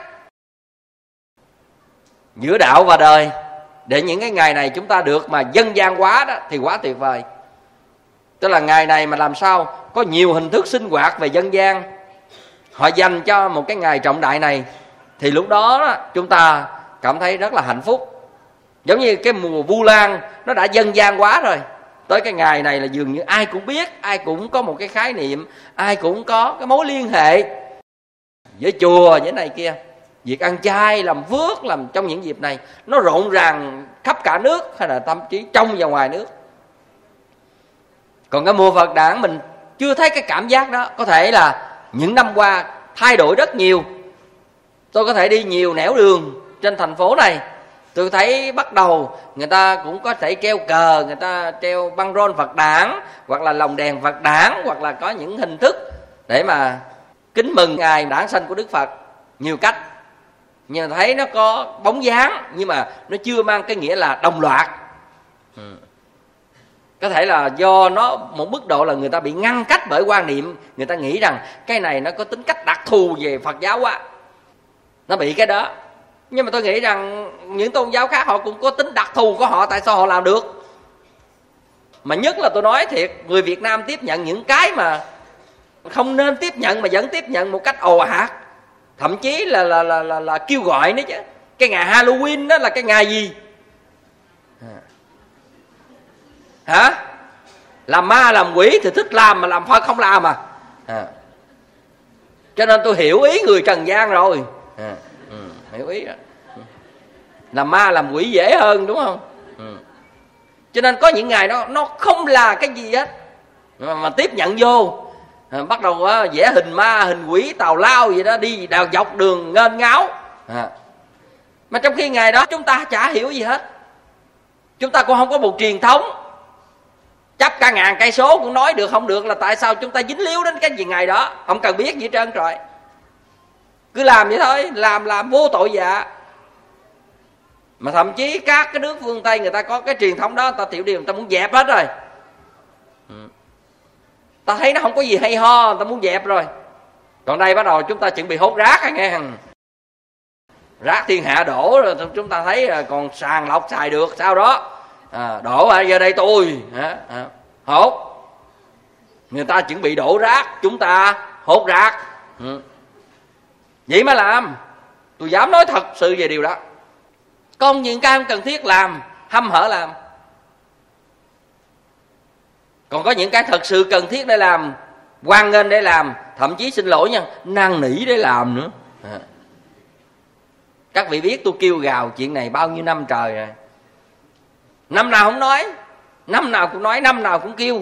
giữa đạo và đời, để những cái ngày này chúng ta được mà dân gian hóa đó, thì quá tuyệt vời. Tức là ngày này mà làm sao có nhiều hình thức sinh hoạt về dân gian, họ dành cho một cái ngày trọng đại này, thì lúc đó, đó chúng ta cảm thấy rất là hạnh phúc. Giống như cái mùa Vu Lan nó đã dân gian hóa rồi, tới cái ngày này là dường như ai cũng biết, ai cũng có một cái khái niệm, ai cũng có cái mối liên hệ. với chùa với này kia. Việc ăn chay, làm phước, làm trong những dịp này nó rộn ràng khắp cả nước, hay là thậm chí trong và ngoài nước. Còn cái mùa Phật đản mình chưa thấy cái cảm giác đó. Có thể là những năm qua thay đổi rất nhiều. Tôi có thể đi nhiều nẻo đường trên thành phố này, tôi thấy bắt đầu người ta cũng có thể treo cờ, người ta treo băng rôn Phật đản, hoặc là lồng đèn Phật đản, hoặc là có những hình thức để mà kính mừng ngày đản sanh của Đức Phật nhiều cách. Nhưng mà thấy nó có bóng dáng, nhưng mà nó chưa mang cái nghĩa là đồng loạt. ừ. Có thể là do nó một mức độ là người ta bị ngăn cách bởi quan niệm, người ta nghĩ rằng cái này nó có tính cách đặc thù về Phật giáo quá, nó bị cái đó. Nhưng mà tôi nghĩ rằng những tôn giáo khác họ cũng có tính đặc thù của họ, tại sao họ làm được? Mà nhất là tôi nói thiệt, người Việt Nam tiếp nhận những cái mà không nên tiếp nhận mà vẫn tiếp nhận một cách ồ ạt, thậm chí là là, là là là kêu gọi nữa chứ. Cái ngày Halloween đó là cái ngày gì? Hả? Làm ma làm quỷ thì thích làm, mà làm Phật không làm à, à. Cho nên tôi hiểu ý người trần gian rồi, à. ừ, hiểu ý rồi. Làm ma làm quỷ dễ hơn, đúng không? ừ. Cho nên có những ngày nó nó không là cái gì hết mà, mà tiếp nhận vô, à, bắt đầu à, vẽ hình ma hình quỷ tào lao gì đó, đi đào dọc đường nghênh ngáo, à. Mà trong khi ngày đó chúng ta chả hiểu gì hết, chúng ta cũng không có một truyền thống. Chấp cả ngàn cây số cũng nói được không được là tại sao chúng ta dính líu đến cái gì ngày đó, không cần biết gì hết trơn trời. Cứ làm vậy thôi, làm làm vô tội dạ. Mà thậm chí các cái nước phương Tây người ta có cái truyền thống đó, người ta tiểu điều người ta muốn dẹp hết rồi. Ta thấy nó không có gì hay ho, người ta muốn dẹp rồi. Còn đây bắt đầu chúng ta chuẩn bị hốt rác rồi nghe. Rác thiên hạ đổ rồi, chúng ta thấy còn sàng lọc xài được, sau đó à, đổ à, giờ đây tôi à, à, hốt. Người ta chuẩn bị đổ rác, chúng ta hốt rác. ừ. Vậy mà làm. Tôi dám nói thật sự về điều đó. Còn những cái không cần thiết làm, hăm hở làm. Còn có những cái thật sự cần thiết để làm, hoan nghênh để làm, thậm chí xin lỗi nha, năn nỉ để làm nữa. à. Các vị biết tôi kêu gào chuyện này bao nhiêu năm trời rồi. Năm nào không nói, năm nào cũng nói, năm nào cũng kêu.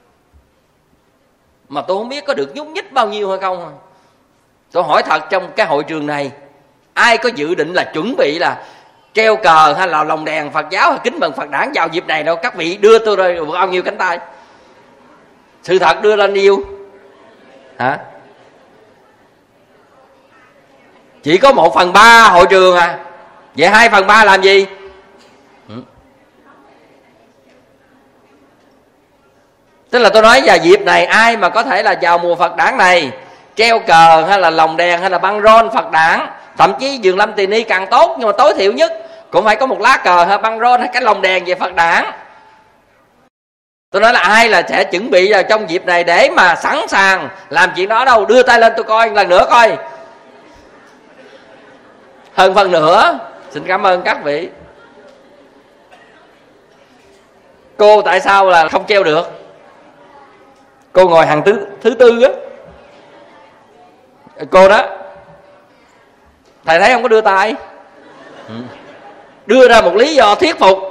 Mà tôi không biết có được nhúc nhích bao nhiêu hay không. Tôi hỏi thật, trong cái hội trường này ai có dự định là chuẩn bị là treo cờ hay là lồng đèn Phật giáo hay kính mừng Phật đản vào dịp này đâu? Các vị đưa tôi rồi bao nhiêu cánh tay? Sự thật đưa lên nhiêu? Hả? Chỉ có một phần ba hội trường à? Vậy hai phần ba làm gì? ừ. Tức là tôi nói vào dịp này ai mà có thể là vào mùa Phật đản này treo cờ hay là lồng đèn hay là băng rôn Phật đản, thậm chí vườn lâm tỳ ni càng tốt, nhưng mà tối thiểu nhất cũng phải có một lá cờ hay băng rôn hay cái lồng đèn về Phật đản. Tôi nói là ai là sẽ chuẩn bị vào trong dịp này để mà sẵn sàng làm chuyện đó đâu? Đưa tay lên tôi coi lần nữa coi. Hơn phần nữa. Xin cảm ơn các vị. Cô tại sao là không treo được? Cô ngồi hàng thứ, thứ tư á. Cô đó, thầy thấy không có đưa tay. ừ. Đưa ra một lý do thuyết phục.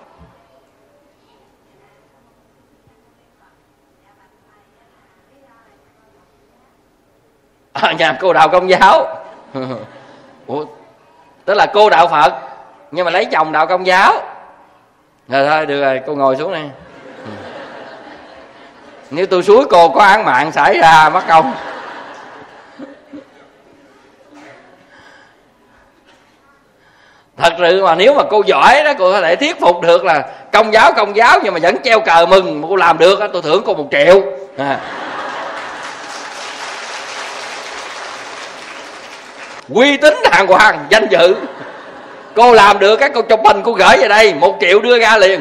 À, nhà cô đạo Công giáo. Ủa, tức là cô đạo Phật nhưng mà lấy chồng đạo Công giáo. Rồi thôi được rồi, cô ngồi xuống đây. ừ. Nếu tôi xúi cô có án mạng xảy ra mất công. Thật sự mà nếu mà cô giỏi đó, cô có thể thuyết phục được là Công giáo Công giáo nhưng mà vẫn treo cờ mừng, mà cô làm được tôi thưởng cô một triệu. à. Uy tín đàng hoàng, danh dự. Cô làm được các cô chụp hình cô gửi về đây, một triệu đưa ra liền.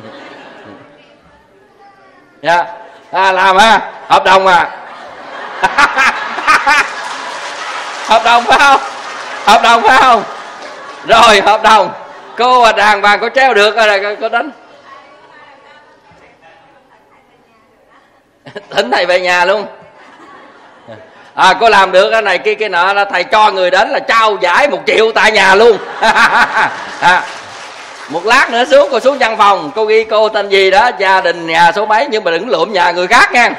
Dạ, à, làm ha, hợp đồng à. Hợp đồng phải không? Hợp đồng phải không? Rồi hợp đồng. Cô và đàng hoàng cô treo được rồi, cô, cô đánh. Thỉnh thầy về nhà luôn. À, cô làm được cái này kia kia nọ là thầy cho người đến là trao giải một triệu tại nhà luôn. À, một lát nữa xuống cô xuống văn phòng, cô ghi cô tên gì đó, gia đình nhà số mấy, nhưng mà đừng lượm nhà người khác nha.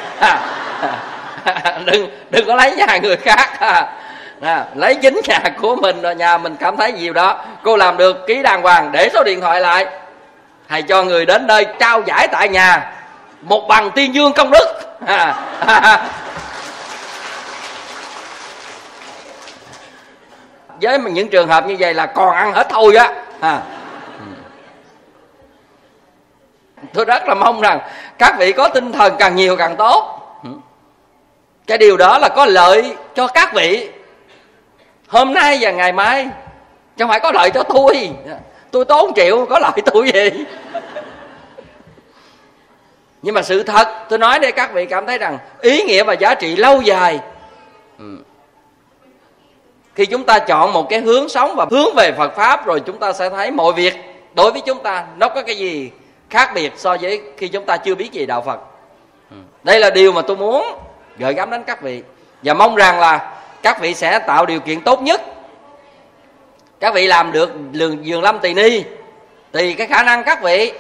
đừng đừng có lấy nhà người khác. À, lấy chính nhà của mình rồi nhà mình cảm thấy nhiều đó. Cô làm được ký đàng hoàng, để số điện thoại lại, thầy cho người đến nơi trao giải tại nhà một bằng tuyên dương công đức. À, với những trường hợp như vậy là còn ăn hết thôi á. À, tôi rất là mong rằng các vị có tinh thần càng nhiều càng tốt. Cái điều đó là có lợi cho các vị hôm nay và ngày mai, chứ không phải có lợi cho tôi. Tôi tốn triệu có lợi tôi gì. Nhưng mà sự thật tôi nói để các vị cảm thấy rằng ý nghĩa và giá trị lâu dài. Khi chúng ta chọn một cái hướng sống và hướng về Phật Pháp, rồi chúng ta sẽ thấy mọi việc đối với chúng ta nó có cái gì khác biệt so với khi chúng ta chưa biết gì đạo Phật. Đây là điều mà tôi muốn gửi gắm đến các vị, và mong rằng là các vị sẽ tạo điều kiện tốt nhất. Các vị làm được vườn lâm tỳ ni thì cái khả năng các vị.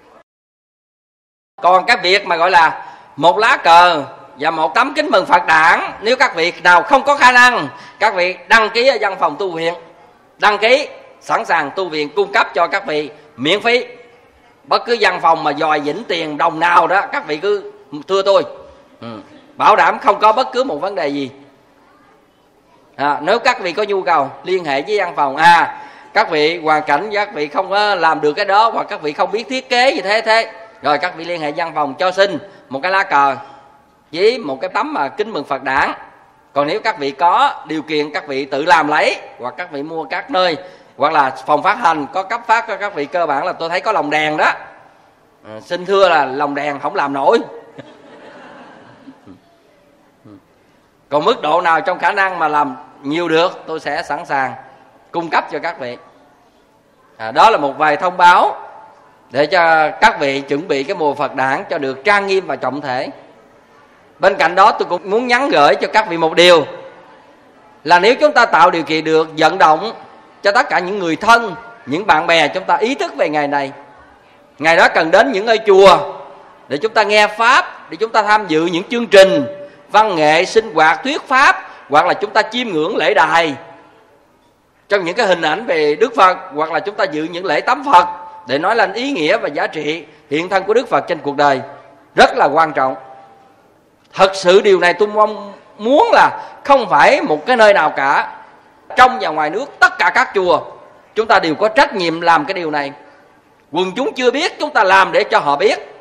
Còn cái việc mà gọi là một lá cờ và một tấm kính mừng Phật đản, nếu các vị nào không có khả năng, các vị đăng ký ở văn phòng tu viện, đăng ký sẵn sàng tu viện cung cấp cho các vị miễn phí. Bất cứ văn phòng mà dòi vĩnh tiền đồng nào đó, các vị cứ thưa tôi, ừ. bảo đảm không có bất cứ một vấn đề gì. À, nếu các vị có nhu cầu liên hệ với văn phòng, à các vị hoàn cảnh các vị không có làm được cái đó, hoặc các vị không biết thiết kế gì thế thế, rồi các vị liên hệ văn phòng cho xin một cái lá cờ với một cái tấm mà kính mừng Phật đản. Còn nếu các vị có điều kiện, các vị tự làm lấy, hoặc các vị mua các nơi, hoặc là phòng phát hành có cấp phát cho các vị. Cơ bản là tôi thấy có lồng đèn đó, à, xin thưa là lồng đèn không làm nổi. Còn mức độ nào trong khả năng mà làm nhiều được, tôi sẽ sẵn sàng cung cấp cho các vị. À, đó là một vài thông báo để cho các vị chuẩn bị cái mùa Phật đản cho được trang nghiêm và trọng thể. Bên cạnh đó tôi cũng muốn nhắn gửi cho các vị một điều, là nếu chúng ta tạo điều kiện được vận động cho tất cả những người thân, những bạn bè chúng ta ý thức về ngày này, ngày đó cần đến những ngôi chùa để chúng ta nghe Pháp, để chúng ta tham dự những chương trình văn nghệ, sinh hoạt, thuyết Pháp, hoặc là chúng ta chiêm ngưỡng lễ đài trong những cái hình ảnh về Đức Phật, hoặc là chúng ta dự những lễ tắm Phật để nói lên ý nghĩa và giá trị hiện thân của Đức Phật trên cuộc đời, rất là quan trọng. Thật sự điều này tôi mong muốn là không phải một cái nơi nào cả, trong và ngoài nước, tất cả các chùa chúng ta đều có trách nhiệm làm cái điều này. Quần chúng chưa biết, chúng ta làm để cho họ biết.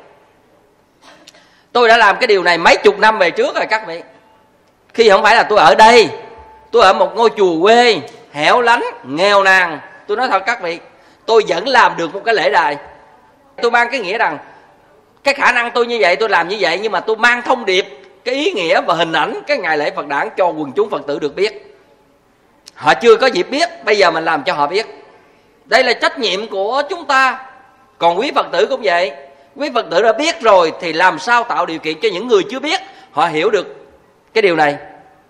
Tôi đã làm cái điều này mấy chục năm về trước rồi các vị. Khi không phải là tôi ở đây, tôi ở một ngôi chùa quê hẻo lánh, nghèo nàn, tôi nói thật các vị, tôi vẫn làm được một cái lễ đài. Tôi mang cái nghĩa rằng cái khả năng tôi như vậy, tôi làm như vậy, nhưng mà tôi mang thông điệp, cái ý nghĩa và hình ảnh cái ngày lễ Phật đản cho quần chúng Phật tử được biết. Họ chưa có dịp biết, bây giờ mình làm cho họ biết. Đây là trách nhiệm của chúng ta. Còn quý Phật tử cũng vậy. Quý Phật tử đã biết rồi thì làm sao tạo điều kiện cho những người chưa biết họ hiểu được cái điều này.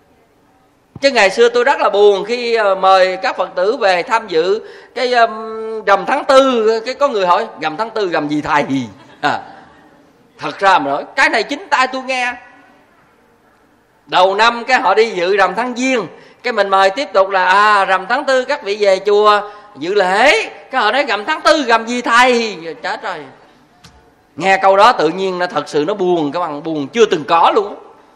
Chứ ngày xưa tôi rất là buồn khi mời các Phật tử về tham dự cái um, rằm tháng tư. Cái có người hỏi rằm tháng tư rằm gì thầy? À, thật ra mà nói cái này chính tay tôi nghe. Đầu năm cái họ đi dự rằm tháng Giêng, cái mình mời tiếp tục là à rằm tháng tư các vị về chùa dự lễ. Cái họ nói rằm tháng tư rằm gì thầy? Trời trời, nghe câu đó tự nhiên nó thật sự nó buồn, các bạn, buồn chưa từng có luôn.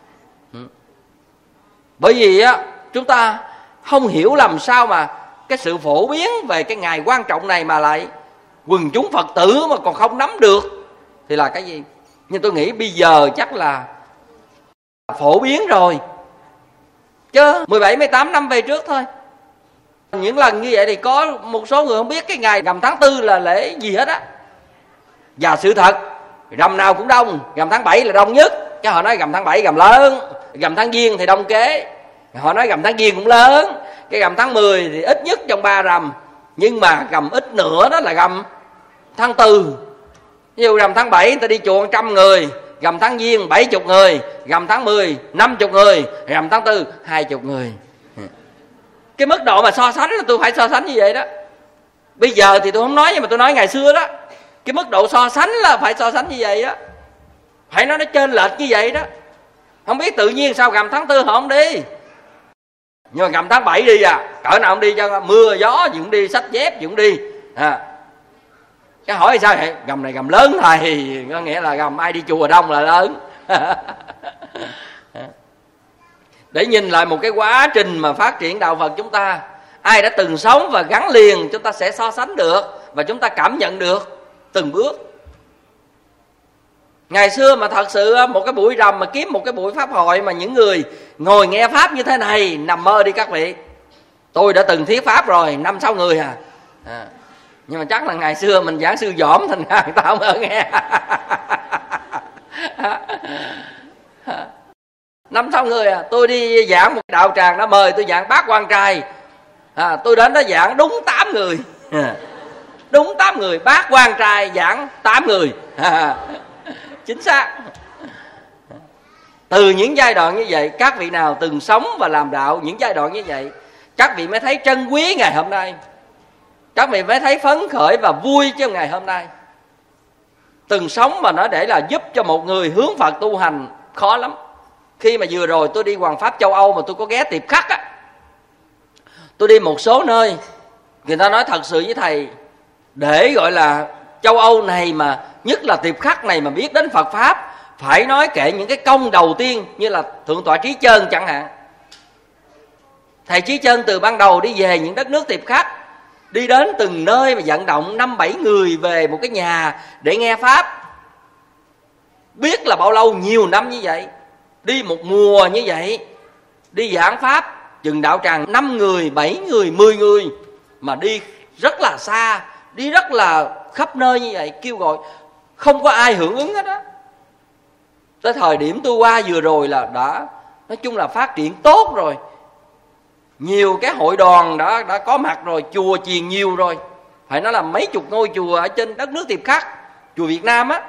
Bởi vì á chúng ta không hiểu làm sao mà cái sự phổ biến về cái ngày quan trọng này mà lại quần chúng Phật tử mà còn không nắm được thì là cái gì. Nhưng tôi nghĩ bây giờ chắc là phổ biến rồi, chứ mười bảy, mười tám năm về trước thôi. Những lần như vậy thì có một số người không biết cái ngày rằm tháng tư là lễ gì hết á. Và sự thật rằm nào cũng đông, rằm tháng bảy là đông nhất. Cái họ nói rằm tháng bảy rằm lớn, rằm tháng Giêng thì đông kế. Họ nói rằm tháng Giêng cũng lớn, cái rằm tháng mười thì ít nhất trong ba rằm. Nhưng mà rằm ít nữa đó là rằm tháng tư. Ví dụ rằm tháng bảy người ta đi chùa một trăm người, rằm tháng Giêng bảy chục người, rằm tháng mười năm chục người, rằm tháng tư hai chục người. Cái mức độ mà so sánh là tôi phải so sánh như vậy đó. Bây giờ thì tôi không nói, nhưng mà tôi nói ngày xưa đó, cái mức độ so sánh là phải so sánh như vậy đó, phải nói nó chênh lệch như vậy đó. Không biết tự nhiên sao rằm tháng tư họ không đi, nhưng mà rằm tháng bảy đi à, cỡ nào không đi, cho mưa gió gì cũng đi, xách dép gì cũng đi à. Cái hỏi sao vậy? Rằm này rằm lớn thầy, có nghĩa là rằm ai đi chùa đông là lớn. Để nhìn lại một cái quá trình mà phát triển đạo Phật chúng ta, ai đã từng sống và gắn liền, chúng ta sẽ so sánh được và chúng ta cảm nhận được từng bước. Ngày xưa mà thật sự một cái buổi rằm mà kiếm một cái buổi pháp hội mà những người ngồi nghe pháp như thế này, nằm mơ đi các vị. Tôi đã từng thuyết pháp rồi, năm sáu người à. à nhưng mà chắc là ngày xưa mình giảng sư dỏm, thành ra người ta không ở nghe. Năm sáu người à. Tôi đi giảng một đạo tràng đã mời tôi giảng Bát Quan Trai à, tôi đến đó giảng đúng tám người. Đúng tám người, Bát Quan Trai giảng tám người. à, Chính xác. Từ những giai đoạn như vậy, các vị nào từng sống và làm đạo những giai đoạn như vậy, các vị mới thấy trân quý ngày hôm nay, các vị mới thấy phấn khởi và vui trong ngày hôm nay. Từng sống mà nó để là giúp cho một người hướng Phật tu hành khó lắm. Khi mà vừa rồi tôi đi Hoàng Pháp châu Âu mà tôi có ghé Tiệp Khắc á, tôi đi một số nơi, người ta nói thật sự với thầy, để gọi là châu Âu này mà, nhất là Tiệp Khắc này mà biết đến Phật Pháp, phải nói kể những cái công đầu tiên như là Thượng tọa Trí Chơn chẳng hạn. Thầy Trí Chơn từ ban đầu đi về những đất nước Tiệp Khắc, đi đến từng nơi mà vận động năm bảy người về một cái nhà để nghe Pháp. Biết là bao lâu, nhiều năm như vậy, đi một mùa như vậy, đi giảng Pháp, chừng đạo tràng năm người, bảy người, mười người, mà đi rất là xa, đi rất là khắp nơi như vậy, kêu gọi không có ai hưởng ứng hết á. Tới thời điểm tôi qua vừa rồi là đã, nói chung là phát triển tốt rồi. Nhiều cái hội đoàn đã, đã có mặt rồi, chùa chiền nhiều rồi. Phải nói là mấy chục ngôi chùa ở trên đất nước Tiệp Khắc, chùa Việt Nam á.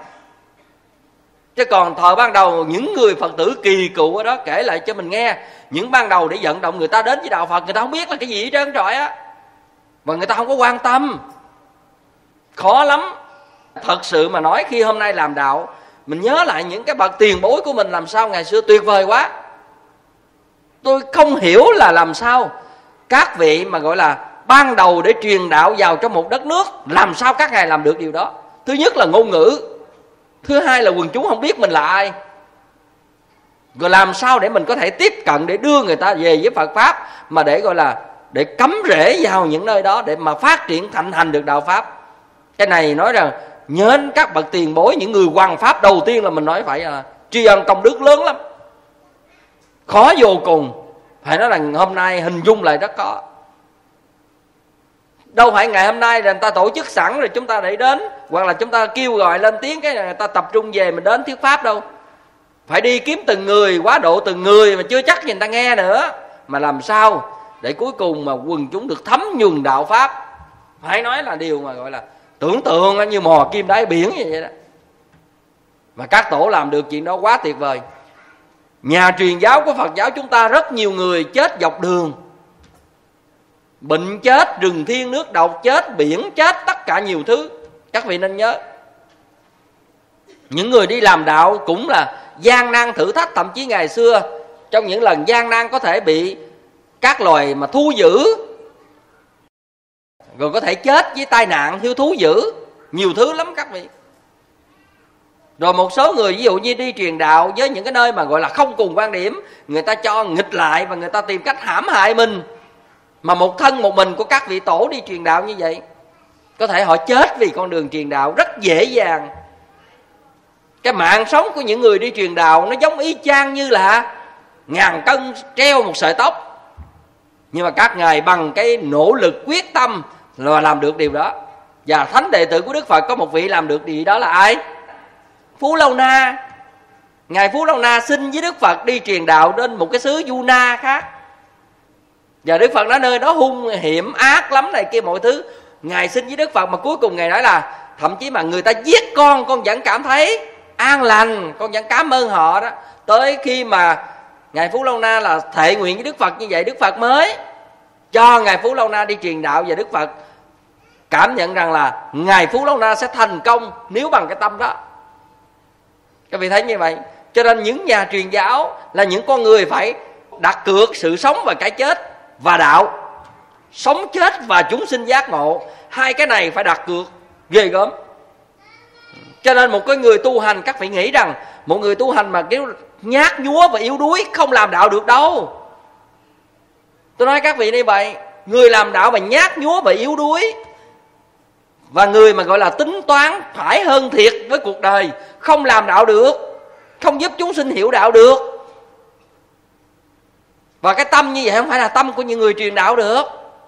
Chứ còn thời ban đầu những người Phật tử kỳ cựu ở đó kể lại cho mình nghe, những ban đầu để vận động người ta đến với đạo Phật, người ta không biết là cái gì hết trơn trọi á, và người ta không có quan tâm. Khó lắm. Thật sự mà nói, khi hôm nay làm đạo, mình nhớ lại những cái bậc tiền bối của mình làm sao ngày xưa tuyệt vời quá. Tôi không hiểu là làm sao các vị mà gọi là ban đầu để truyền đạo vào trong một đất nước, làm sao các ngài làm được điều đó. Thứ nhất là ngôn ngữ, thứ hai là quần chúng không biết mình là ai, rồi làm sao để mình có thể tiếp cận để đưa người ta về với Phật Pháp, mà để gọi là để cắm rễ vào những nơi đó để mà phát triển thịnh hành được đạo Pháp. Cái này nói rằng nhớ các bậc tiền bối, những người hoằng Pháp đầu tiên là mình nói phải là tri ân công đức lớn lắm, khó vô cùng. Phải nói là hôm nay hình dung lại rất khó. Đâu phải ngày hôm nay là người ta tổ chức sẵn rồi chúng ta để đến, hoặc là chúng ta kêu gọi lên tiếng cái người ta tập trung về mình đến thuyết Pháp đâu. Phải đi kiếm từng người, quá độ từng người mà chưa chắc người ta nghe nữa. Mà làm sao để cuối cùng mà quần chúng được thấm nhuần đạo Pháp, phải nói là điều mà gọi là tưởng tượng như mò kim đáy biển như vậy đó. Mà các tổ làm được chuyện đó quá tuyệt vời. Nhà truyền giáo của Phật giáo chúng ta rất nhiều người chết dọc đường, bệnh chết, rừng thiên nước độc chết, biển chết, tất cả nhiều thứ. Các vị nên nhớ, những người đi làm đạo cũng là gian nan thử thách. Thậm chí ngày xưa trong những lần gian nan có thể bị các loài mà thu giữ, rồi có thể chết với tai nạn thiếu thú dữ, nhiều thứ lắm các vị. Rồi một số người ví dụ như đi truyền đạo với những cái nơi mà gọi là không cùng quan điểm, người ta cho nghịch lại và người ta tìm cách hãm hại mình. Mà một thân một mình của các vị tổ đi truyền đạo như vậy, có thể họ chết vì con đường truyền đạo rất dễ dàng. Cái mạng sống của những người đi truyền đạo nó giống y chang như là ngàn cân treo một sợi tóc. Nhưng mà các ngài bằng cái nỗ lực quyết tâm là làm được điều đó. Và thánh đệ tử của Đức Phật có một vị làm được điều đó là ai? Phú Lâu Na. Ngài Phú Lâu Na xin với Đức Phật đi truyền đạo đến một cái xứ Yuna khác. Và Đức Phật nói nơi đó hung hiểm ác lắm này kia mọi thứ. Ngài xin với Đức Phật mà cuối cùng Ngài nói là thậm chí mà người ta giết con, con vẫn cảm thấy an lành, con vẫn cảm ơn họ đó. Tới khi mà Ngài Phú Lâu Na là thệ nguyện với Đức Phật như vậy, Đức Phật mới cho Ngài Phú Lâu Na đi truyền đạo, và Đức Phật cảm nhận rằng là Ngài Phú Lâu Na sẽ thành công nếu bằng cái tâm đó. Các vị thấy như vậy. Cho nên những nhà truyền giáo là những con người phải đặt cược sự sống và cái chết và đạo. Sống chết và chúng sinh giác ngộ, hai cái này phải đặt cược ghê gớm. Cho nên một cái người tu hành, các vị nghĩ rằng một người tu hành mà kiểu nhát nhúa và yếu đuối không làm đạo được đâu. Tôi nói các vị như vậy, người làm đạo mà nhát nhúa và yếu đuối, và người mà gọi là tính toán phải hơn thiệt với cuộc đời, không làm đạo được, không giúp chúng sinh hiểu đạo được. Và cái tâm như vậy không phải là tâm của những người truyền đạo được.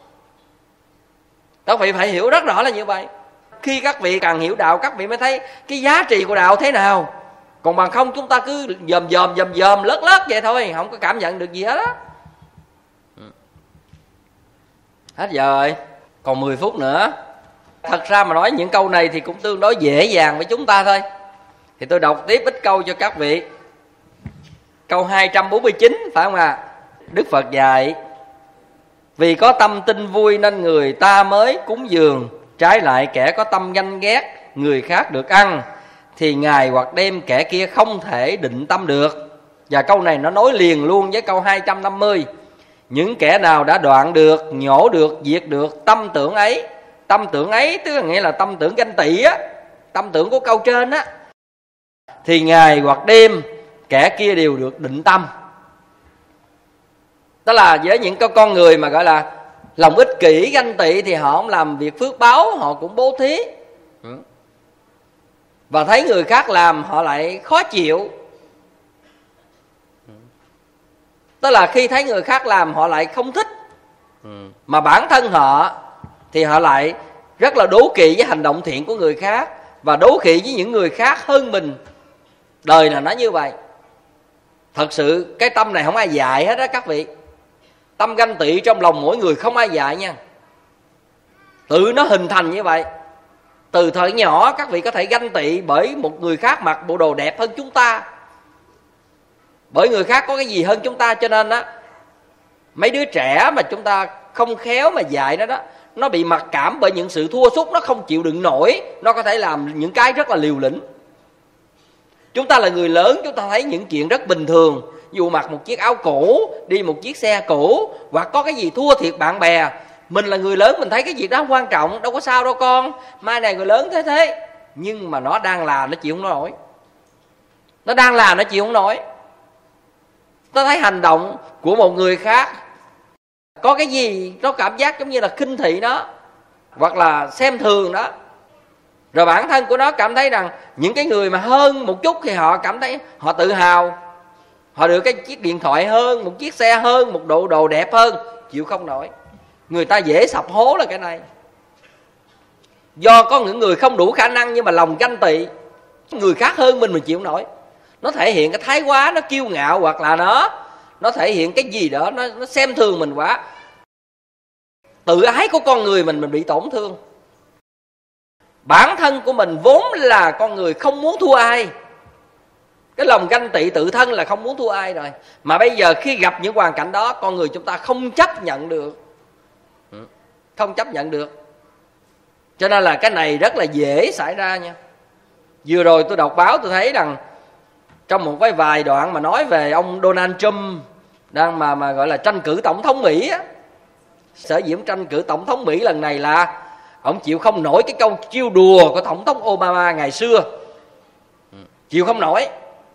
Các vị phải hiểu rất rõ là như vậy. Khi các vị càng hiểu đạo, các vị mới thấy cái giá trị của đạo thế nào. Còn bằng không chúng ta cứ dòm dòm dòm dòm lớt lớt vậy thôi, không có cảm nhận được gì hết á. Hết giờ rồi, còn mười phút nữa. Thật ra mà nói những câu này thì cũng tương đối dễ dàng với chúng ta thôi. Thì tôi đọc tiếp ít câu cho các vị. Câu hai trăm bốn mươi chín phải không ạ? À? Đức Phật dạy: vì có tâm tin vui nên người ta mới cúng dường, trái lại kẻ có tâm ganh ghét người khác được ăn thì ngày hoặc đêm kẻ kia không thể định tâm được. Và câu này nó nối liền luôn với câu hai trăm năm mươi. Những kẻ nào đã đoạn được, nhổ được, diệt được tâm tưởng ấy. Tâm tưởng ấy tức là nghĩa là tâm tưởng ganh tị á, tâm tưởng của câu trên á, thì ngày hoặc đêm kẻ kia đều được định tâm. Đó là với những con người mà gọi là lòng ích kỷ, ganh tị thì họ không làm việc phước báo, họ cũng bố thí. Và thấy người khác làm họ lại khó chịu. Tức là khi thấy người khác làm họ lại không thích, mà bản thân họ thì họ lại rất là đố kỵ với hành động thiện của người khác, và đố kỵ với những người khác hơn mình. Đời là nó như vậy. Thật sự cái tâm này không ai dạy hết á các vị. Tâm ganh tị trong lòng mỗi người không ai dạy nha. Tự nó hình thành như vậy. Từ thời nhỏ các vị có thể ganh tị bởi một người khác mặc bộ đồ đẹp hơn chúng ta, bởi người khác có cái gì hơn chúng ta. Cho nên á, mấy đứa trẻ mà chúng ta không khéo mà dạy nó đó, nó bị mặc cảm bởi những sự thua sút, nó không chịu đựng nổi, nó có thể làm những cái rất là liều lĩnh. Chúng ta là người lớn, chúng ta thấy những chuyện rất bình thường. Dù mặc một chiếc áo cũ, đi một chiếc xe cũ, hoặc có cái gì thua thiệt bạn bè, mình là người lớn mình thấy cái việc đó quan trọng, đâu có sao đâu con, mai này người lớn thế thế. Nhưng mà nó đang là nó chịu không nổi. Nó đang là nó chịu không nổi. Nó thấy hành động của một người khác có cái gì nó cảm giác giống như là khinh thị nó, hoặc là xem thường đó. Rồi bản thân của nó cảm thấy rằng những cái người mà hơn một chút thì họ cảm thấy họ tự hào, họ được cái chiếc điện thoại hơn, một chiếc xe hơn, một bộ đồ đẹp hơn, chịu không nổi. Người ta dễ sập hố là cái này. Do có những người không đủ khả năng nhưng mà lòng ganh tị, người khác hơn mình mình chịu không nổi. Nó thể hiện cái thái quá, nó kiêu ngạo, hoặc là nó Nó thể hiện cái gì đó, nó, nó xem thường mình quá. Tự ái của con người mình mình bị tổn thương. Bản thân của mình vốn là con người không muốn thua ai. Cái lòng ganh tị tự thân là không muốn thua ai rồi. Mà bây giờ khi gặp những hoàn cảnh đó, con người chúng ta không chấp nhận được. Không chấp nhận được. Cho nên là cái này rất là dễ xảy ra nha. Vừa rồi tôi đọc báo tôi thấy rằng trong một cái vài đoạn mà nói về ông Donald Trump đang mà mà gọi là tranh cử tổng thống Mỹ á. Sở dĩ tranh cử tổng thống Mỹ lần này là ông chịu không nổi cái câu chiêu đùa của tổng thống Obama ngày xưa. Chịu không nổi.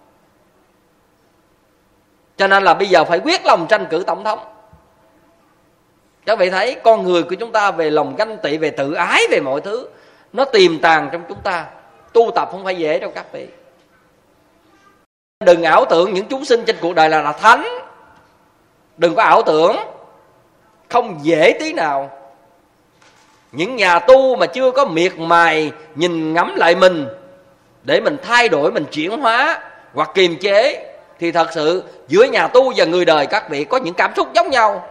Cho nên là bây giờ phải quyết lòng tranh cử tổng thống. Các vị thấy con người của chúng ta về lòng ganh tị, về tự ái, về mọi thứ, nó tiềm tàng trong chúng ta. Tu tập không phải dễ đâu các vị. Đừng ảo tưởng những chúng sinh trên cuộc đời là là thánh. Đừng có ảo tưởng. Không dễ tí nào. Những nhà tu mà chưa có miệt mài nhìn ngắm lại mình để mình thay đổi, mình chuyển hóa hoặc kiềm chế, thì thật sự giữa nhà tu và người đời các vị có những cảm xúc giống nhau.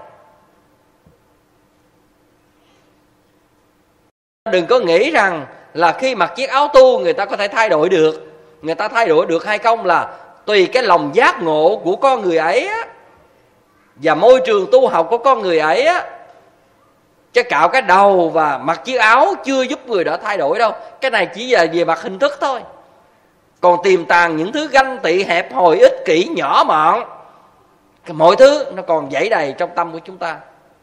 Đừng có nghĩ rằng là khi mặc chiếc áo tu người ta có thể thay đổi được. người ta thay đổi được hay không là tùy cái lòng giác ngộ của con người ấy á, và môi trường tu học của con người ấy á. Chứ cạo cái đầu và mặc chiếc áo chưa giúp người đó thay đổi đâu. Cái này chỉ là về mặt hình thức thôi. Còn tiềm tàng những thứ ganh tị, hẹp hòi, ích kỷ, nhỏ mọn, mọi thứ nó còn dãy đầy trong tâm của chúng ta.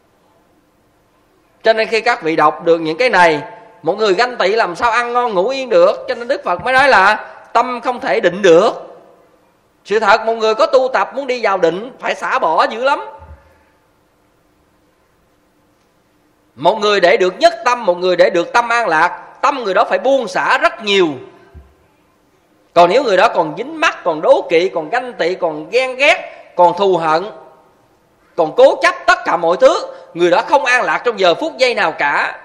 Cho nên khi các vị đọc được những cái này, một người ganh tị làm sao ăn ngon ngủ yên được. Cho nên Đức Phật mới nói là tâm không thể định được. Sự thật một người có tu tập muốn đi vào định phải xả bỏ dữ lắm. Một người để được nhất tâm, một người để được tâm an lạc, tâm người đó phải buông xả rất nhiều. Còn nếu người đó còn dính mắc, còn đố kỵ, còn ganh tị, còn ghen ghét, còn thù hận, còn cố chấp tất cả mọi thứ, người đó không an lạc trong giờ phút giây nào cả.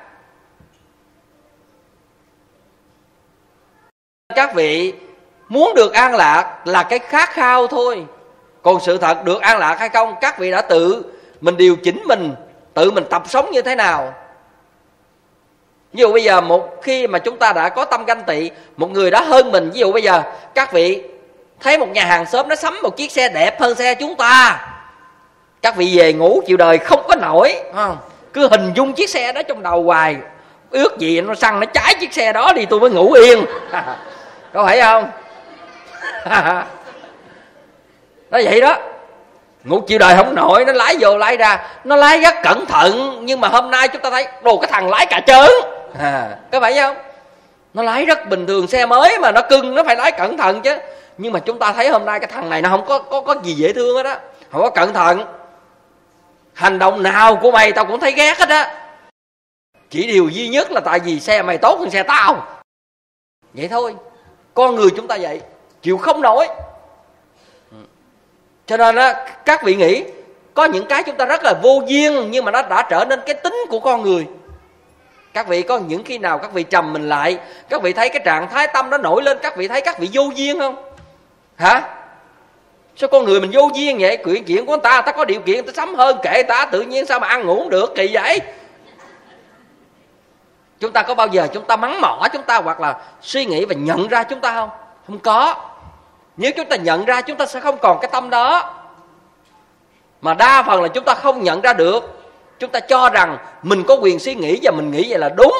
Các vị muốn được an lạc là cái khát khao thôi. Còn sự thật được an lạc hay không, các vị đã tự mình điều chỉnh mình, tự mình tập sống như thế nào. Ví dụ bây giờ một khi mà chúng ta đã có tâm ganh tị, một người đó hơn mình, ví dụ bây giờ các vị thấy một nhà hàng xóm nó sắm một chiếc xe đẹp hơn xe chúng ta, các vị về ngủ chịu đời không có nổi, không? Cứ hình dung chiếc xe đó trong đầu hoài, ước gì nó xăng nó cháy chiếc xe đó đi tôi mới ngủ yên. Có phải không? Nó vậy đó, ngủ chịu đời không nổi, nó lái vô lái ra, nó lái rất cẩn thận, nhưng mà hôm nay chúng ta thấy đồ cái thằng lái cà chớn, à, có phải không? Nó lái rất bình thường, xe mới mà nó cưng, nó phải lái cẩn thận chứ. Nhưng mà chúng ta thấy hôm nay cái thằng này nó không có có có gì dễ thương hết á, không có cẩn thận. Hành động nào của mày tao cũng thấy ghét hết á. Chỉ điều duy nhất là tại vì xe mày tốt hơn xe tao. Vậy thôi. Con người chúng ta vậy, chịu không nổi. Cho nên á, các vị nghĩ có những cái chúng ta rất là vô duyên, nhưng mà nó đã trở nên cái tính của con người. Các vị có những khi nào các vị trầm mình lại, các vị thấy cái trạng thái tâm nó nổi lên, các vị thấy các vị vô duyên không? Hả? Sao con người mình vô duyên vậy? Chuyện chuyện của người ta, ta có điều kiện ta sắm hơn, kệ ta, tự nhiên sao mà ăn ngủ không được, kỳ vậy? Chúng ta có bao giờ chúng ta mắng mỏ chúng ta, hoặc là suy nghĩ và nhận ra chúng ta không? Không có. Nếu chúng ta nhận ra, chúng ta sẽ không còn cái tâm đó. Mà đa phần là chúng ta không nhận ra được. Chúng ta cho rằng mình có quyền suy nghĩ và mình nghĩ vậy là đúng.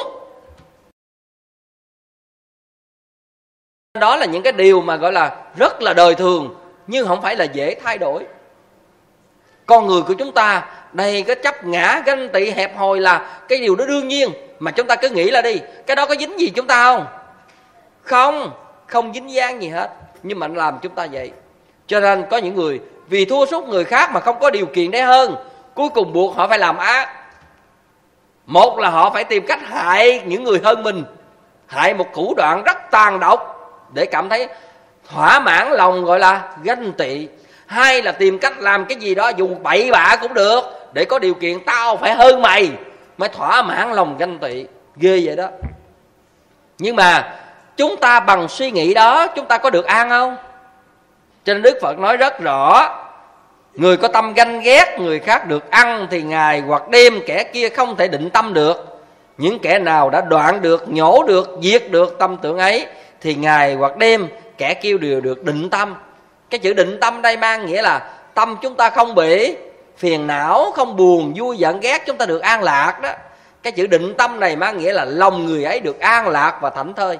Đó là những cái điều mà gọi là rất là đời thường, nhưng không phải là dễ thay đổi. Con người của chúng ta đầy cái chấp ngã, ganh tị, hẹp hòi là cái điều đó đương nhiên. Mà chúng ta cứ nghĩ là đi, cái đó có dính gì chúng ta không? Không, không dính dáng gì hết. Nhưng mà nó làm chúng ta vậy. Cho nên có những người vì thua sút người khác mà không có điều kiện để hơn, cuối cùng buộc họ phải làm ác. Một là họ phải tìm cách hại những người hơn mình, hại một thủ đoạn rất tàn độc để cảm thấy thỏa mãn lòng gọi là ganh tị. Hai là tìm cách làm cái gì đó dù bậy bạ cũng được, để có điều kiện tao phải hơn mày mới thỏa mãn lòng ganh tị. Ghê vậy đó. Nhưng mà chúng ta bằng suy nghĩ đó chúng ta có được an không? Cho nên Đức Phật nói rất rõ, người có tâm ganh ghét người khác được ăn thì ngày hoặc đêm kẻ kia không thể định tâm được. Những kẻ nào đã đoạn được, nhổ được, diệt được tâm tưởng ấy thì ngày hoặc đêm kẻ kêu đều được định tâm. Cái chữ định tâm đây mang nghĩa là tâm chúng ta không bị phiền não, không buồn, vui, giận, ghét, chúng ta được an lạc đó. Cái chữ định tâm này mang nghĩa là lòng người ấy được an lạc và thảnh thơi.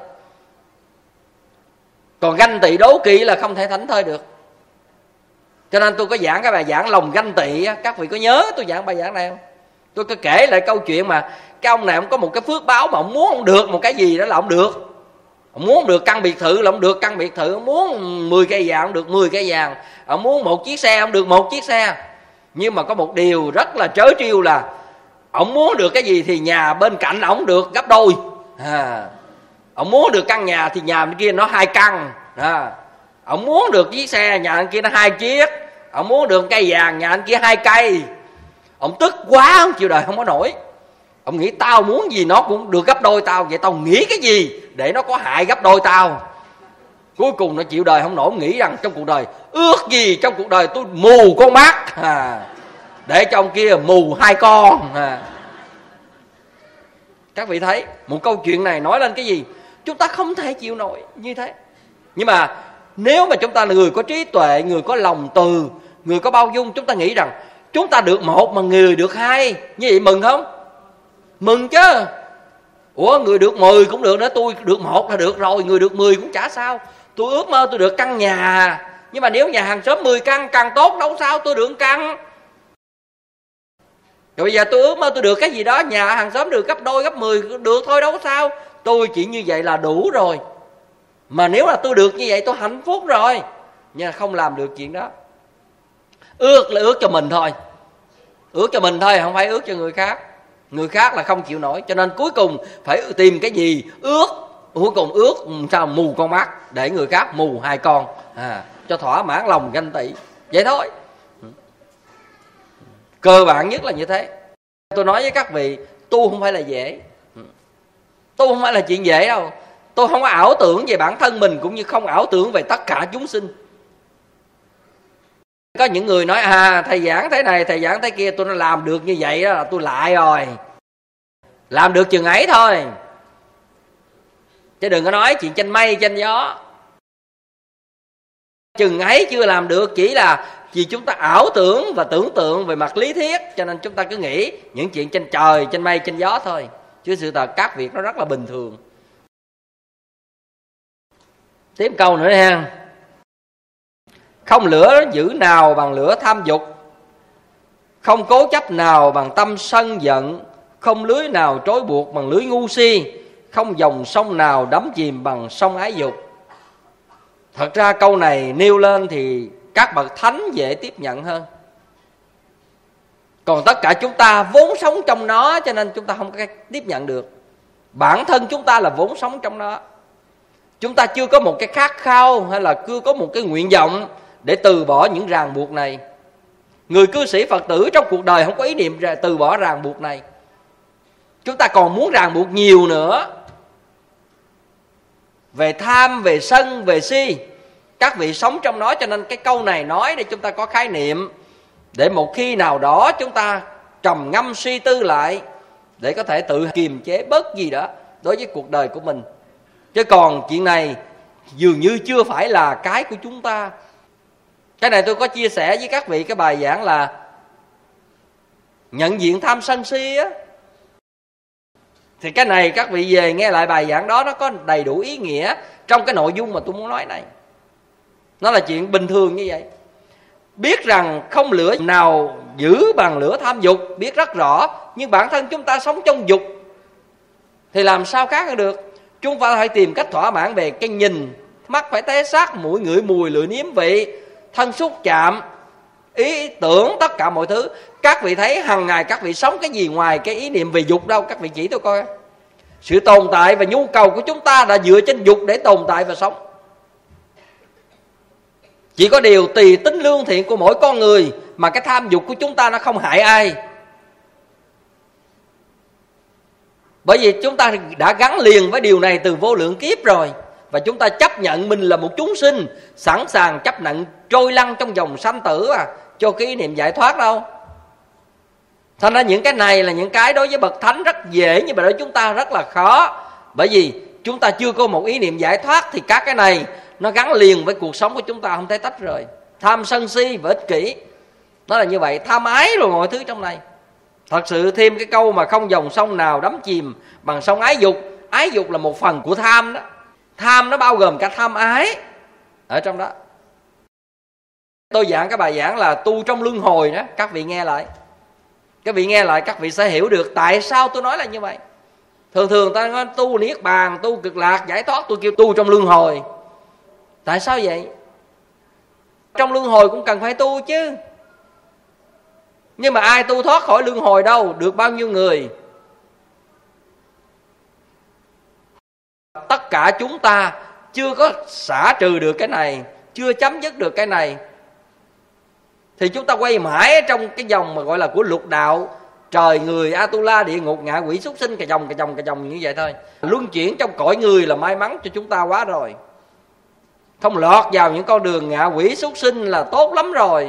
Còn ganh tị đố kỵ là không thể thảnh thơi được. Cho nên tôi có giảng cái bài giảng lòng ganh tị, các vị có nhớ tôi giảng bài giảng này không? Tôi có kể lại câu chuyện mà cái ông này ông có một cái phước báo mà ông muốn ông được một cái gì đó là ông được. Ông muốn được căn biệt thự là ông được căn biệt thự, ông muốn mười cây vàng ông được mười cây vàng, ông muốn một chiếc xe ông được một chiếc xe. Nhưng mà có một điều rất là trớ trêu là ông muốn được cái gì thì nhà bên cạnh ông được gấp đôi. À, ông muốn được căn nhà thì nhà bên kia nó hai căn. À, ông muốn được chiếc xe nhà bên kia nó hai chiếc. Ông muốn được cây vàng nhà bên kia hai cây. Ông tức quá ông chịu đời không có nổi. Ông nghĩ tao muốn gì nó cũng được gấp đôi tao, vậy tao nghĩ cái gì để nó có hại gấp đôi tao. Cuối cùng nó chịu đời không nổi, nghĩ rằng trong cuộc đời ước gì trong cuộc đời tôi mù con mắt, à, để cho ông kia mù hai con. À. Các vị thấy một câu chuyện này nói lên cái gì? Chúng ta không thể chịu nổi như thế. Nhưng mà nếu mà chúng ta là người có trí tuệ, người có lòng từ, người có bao dung, chúng ta nghĩ rằng chúng ta được một mà người được hai, như vậy mừng không? Mừng chứ. Ủa, người được mười cũng được nữa, tôi được một là được rồi, người được mười cũng chả sao. Tôi ước mơ tôi được căn nhà, nhưng mà nếu nhà hàng xóm mười căn càng tốt, đâu sao, tôi được căn. Rồi bây giờ tôi ước mơ tôi được cái gì đó, nhà hàng xóm được gấp đôi, gấp mười được thôi, đâu sao. Tôi chỉ như vậy là đủ rồi. Mà nếu là tôi được như vậy tôi hạnh phúc rồi. Nhưng mà không làm được chuyện đó. Ước là ước cho mình thôi. Ước cho mình thôi, không phải ước cho người khác. Người khác là không chịu nổi. Cho nên cuối cùng phải tìm cái gì ước. Cuối cùng ước sao mù con mắt, để người khác mù hai con, à, cho thỏa mãn lòng ganh tị. Vậy thôi. Cơ bản nhất là như thế. Tôi nói với các vị, tu không phải là dễ. Tu không phải là chuyện dễ đâu. Tôi không có ảo tưởng về bản thân mình, cũng như không ảo tưởng về tất cả chúng sinh. Có những người nói à thầy giảng thế này, thầy giảng thế kia, tôi nó làm được như vậy đó là tôi lại rồi. Làm được chừng ấy thôi, chứ đừng có nói chuyện tranh mây tranh gió. Chừng ấy chưa làm được, chỉ là vì chúng ta ảo tưởng và tưởng tượng về mặt lý thuyết, cho nên chúng ta cứ nghĩ những chuyện trên trời, trên mây, trên gió thôi. Chứ sự thật các việc nó rất là bình thường. Tiếp câu nữa nha. Không lửa dữ nào bằng lửa tham dục, không cố chấp nào bằng tâm sân giận, không lưới nào trói buộc bằng lưới ngu si, không dòng sông nào đắm chìm bằng sông ái dục. Thật ra câu này nêu lên thì các bậc thánh dễ tiếp nhận hơn. Còn tất cả chúng ta vốn sống trong nó, cho nên chúng ta không có tiếp nhận được. Bản thân chúng ta là vốn sống trong nó. Chúng ta chưa có một cái khát khao hay là chưa có một cái nguyện vọng để từ bỏ những ràng buộc này. Người cư sĩ Phật tử trong cuộc đời không có ý niệm từ bỏ ràng buộc này. Chúng ta còn muốn ràng buộc nhiều nữa. Về tham, về sân, về si. Các vị sống trong nó, cho nên cái câu này nói để chúng ta có khái niệm, để một khi nào đó chúng ta trầm ngâm suy tư lại, để có thể tự kiềm chế bớt gì đó đối với cuộc đời của mình. Chứ còn chuyện này dường như chưa phải là cái của chúng ta. Cái này tôi có chia sẻ với các vị cái bài giảng là nhận diện tham sân si á. Thì cái này các vị về nghe lại bài giảng đó, nó có đầy đủ ý nghĩa trong cái nội dung mà tôi muốn nói này. Nó là chuyện bình thường như vậy. Biết rằng không lửa nào giữ bằng lửa tham dục, biết rất rõ. Nhưng bản thân chúng ta sống trong dục thì làm sao khác được. Chúng ta phải tìm cách thỏa mãn về cái nhìn, mắt phải thấy sắc, mũi ngửi mùi, lưỡi nếm vị, thân xúc chạm, ý tưởng, tất cả mọi thứ. Các vị thấy hàng ngày các vị sống cái gì ngoài cái ý niệm về dục đâu? Các vị chỉ tôi coi. Sự tồn tại và nhu cầu của chúng ta đã dựa trên dục để tồn tại và sống. Chỉ có điều tùy tính lương thiện của mỗi con người mà cái tham dục của chúng ta nó không hại ai. Bởi vì chúng ta đã gắn liền với điều này từ vô lượng kiếp rồi. Và chúng ta chấp nhận mình là một chúng sinh, sẵn sàng chấp nhận trôi lăn trong dòng sanh tử à, cho cái ý niệm giải thoát đâu. Thành ra những cái này là những cái đối với bậc thánh rất dễ, nhưng mà đối với chúng ta rất là khó. Bởi vì chúng ta chưa có một ý niệm giải thoát, thì các cái này nó gắn liền với cuộc sống của chúng ta, không thể tách rời. Tham sân si và ích kỷ, nó là như vậy. Tham ái rồi mọi thứ trong này. Thật sự thêm cái câu mà không dòng sông nào đắm chìm bằng sông ái dục. Ái dục là một phần của tham đó. Tham nó bao gồm cả tham ái ở trong đó. Tôi giảng cái bài giảng là tu trong luân hồi đó. Các vị nghe lại, các vị nghe lại các vị sẽ hiểu được tại sao tôi nói là như vậy. Thường thường ta nói tu niết bàn, tu cực lạc, giải thoát, tôi kêu tu trong luân hồi. Tại sao vậy? Trong luân hồi cũng cần phải tu chứ. Nhưng mà ai tu thoát khỏi luân hồi đâu? Được bao nhiêu người? Tất cả chúng ta chưa có xả trừ được cái này, chưa chấm dứt được cái này, thì chúng ta quay mãi trong cái dòng mà gọi là của lục đạo. Trời, người, Atula, địa ngục, ngạ quỷ, súc sinh, cà chồng, cà chồng, cà chồng như vậy thôi. Luân chuyển trong cõi người là may mắn cho chúng ta quá rồi. Không lọt vào những con đường ngạ quỷ, súc sinh là tốt lắm rồi.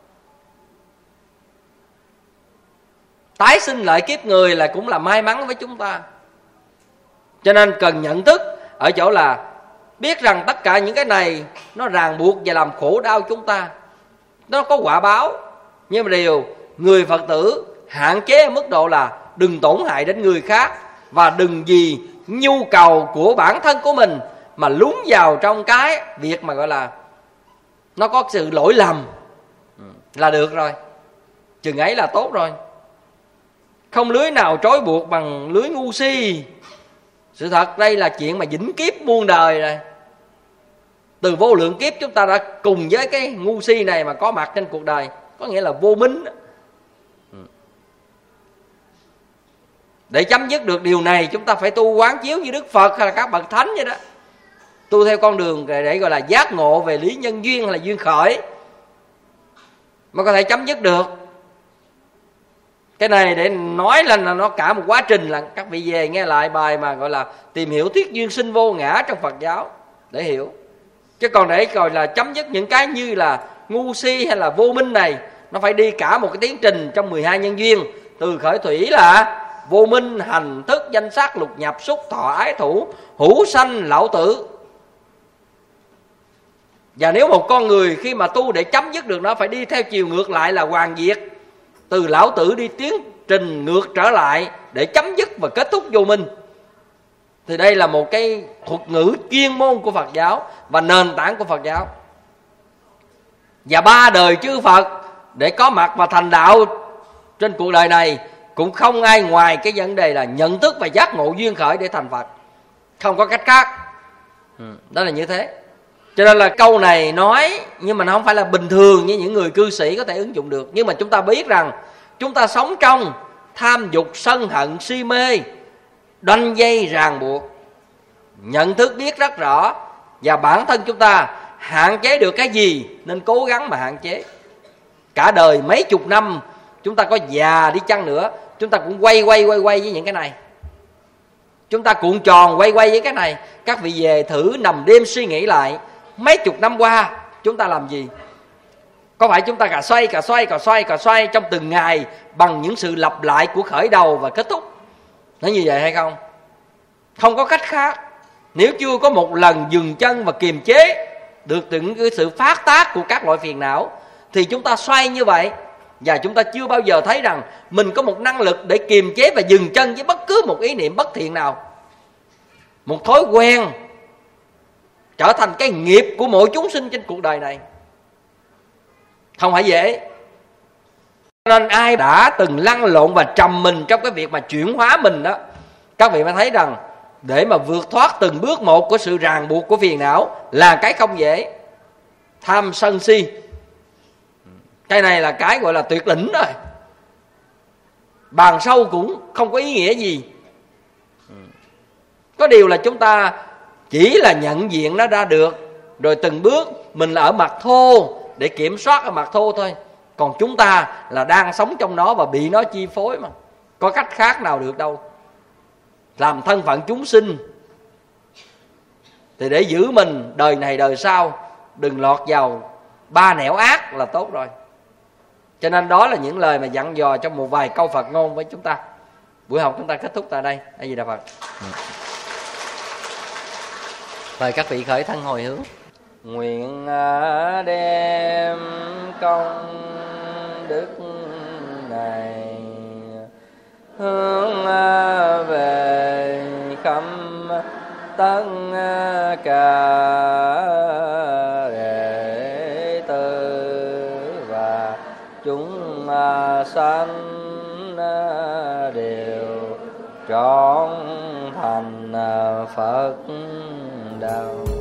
Tái sinh lại kiếp người là cũng là may mắn với chúng ta. Cho nên cần nhận thức ở chỗ là biết rằng tất cả những cái này nó ràng buộc và làm khổ đau chúng ta, nó có quả báo. Nhưng mà điều người Phật tử hạn chế ở mức độ là đừng tổn hại đến người khác, và đừng vì nhu cầu của bản thân của mình mà lún vào trong cái việc mà gọi là nó có sự lỗi lầm là được rồi, chừng ấy là tốt rồi. Không lưới nào trói buộc bằng lưới ngu si. Sự thật đây là chuyện mà vĩnh kiếp muôn đời rồi. Từ vô lượng kiếp chúng ta đã cùng với cái ngu si này mà có mặt trên cuộc đời, có nghĩa là vô minh. Để chấm dứt được điều này, chúng ta phải tu quán chiếu như Đức Phật hay là các bậc thánh vậy đó. Tu theo con đường để gọi là giác ngộ về lý nhân duyên hay là duyên khởi mà có thể chấm dứt được. Cái này để nói lên là nó cả một quá trình, là các vị về nghe lại bài mà gọi là tìm hiểu thuyết duyên sinh vô ngã trong Phật giáo để hiểu. Chứ còn để gọi là chấm dứt những cái như là ngu si hay là vô minh này, nó phải đi cả một cái tiến trình trong mười hai nhân duyên. Từ khởi thủy là vô minh, hành thức, danh sắc, lục nhập, xúc, thọ, ái, thủ, hữu sanh, lão tử. Và nếu một con người khi mà tu để chấm dứt được nó phải đi theo chiều ngược lại là hoàn diệt, từ lão tử đi tiến trình ngược trở lại để chấm dứt và kết thúc vô minh, thì đây là một cái thuật ngữ chuyên môn của Phật giáo và nền tảng của Phật giáo. Và ba đời chư Phật để có mặt và thành đạo trên cuộc đời này cũng không ai ngoài cái vấn đề là nhận thức và giác ngộ duyên khởi để thành Phật, không có cách khác. Đó là như thế. Cho nên là câu này nói nhưng mà nó không phải là bình thường như những người cư sĩ có thể ứng dụng được. Nhưng mà chúng ta biết rằng chúng ta sống trong tham dục, sân hận, si mê, đoanh dây ràng buộc. Nhận thức biết rất rõ, và bản thân chúng ta hạn chế được cái gì nên cố gắng mà hạn chế. Cả đời mấy chục năm chúng ta có già đi chăng nữa, chúng ta cũng quay quay quay quay với những cái này. Chúng ta cuộn tròn quay quay với cái này. Các vị về thử nằm đêm suy nghĩ lại, mấy chục năm qua chúng ta làm gì? Có phải chúng ta cà xoay, cà xoay, cà xoay, cà xoay trong từng ngày bằng những sự lặp lại của khởi đầu và kết thúc? Nó như vậy hay không? Không có cách khác. Nếu chưa có một lần dừng chân và kiềm chế được những cái sự phát tác của các loại phiền não, thì chúng ta xoay như vậy, và chúng ta chưa bao giờ thấy rằng mình có một năng lực để kiềm chế và dừng chân với bất cứ một ý niệm bất thiện nào. Một thói quen trở thành cái nghiệp của mỗi chúng sinh trên cuộc đời này không phải dễ. Nên ai đã từng lăn lộn và trầm mình trong cái việc mà chuyển hóa mình đó, các vị mới thấy rằng để mà vượt thoát từng bước một của sự ràng buộc của phiền não là cái không dễ. Tham sân si, cái này là cái gọi là tuyệt đỉnh rồi, bàn sâu cũng không có ý nghĩa gì. Có điều là chúng ta chỉ là nhận diện nó ra được, rồi từng bước mình là ở mặt thô để kiểm soát ở mặt thô thôi. Còn chúng ta là đang sống trong nó và bị nó chi phối mà. Có cách khác nào được đâu. Làm thân phận chúng sinh thì để giữ mình đời này đời sau đừng lọt vào ba nẻo ác là tốt rồi. Cho nên đó là những lời mà dặn dò trong một vài câu Phật ngôn với chúng ta. Buổi học chúng ta kết thúc tại đây. A Di Đà Phật. Mời các vị khởi thân hồi hướng. Nguyện đem công đức này hướng về khắp tất cả đệ tử và chúng sanh đều trọn thành Phật đạo.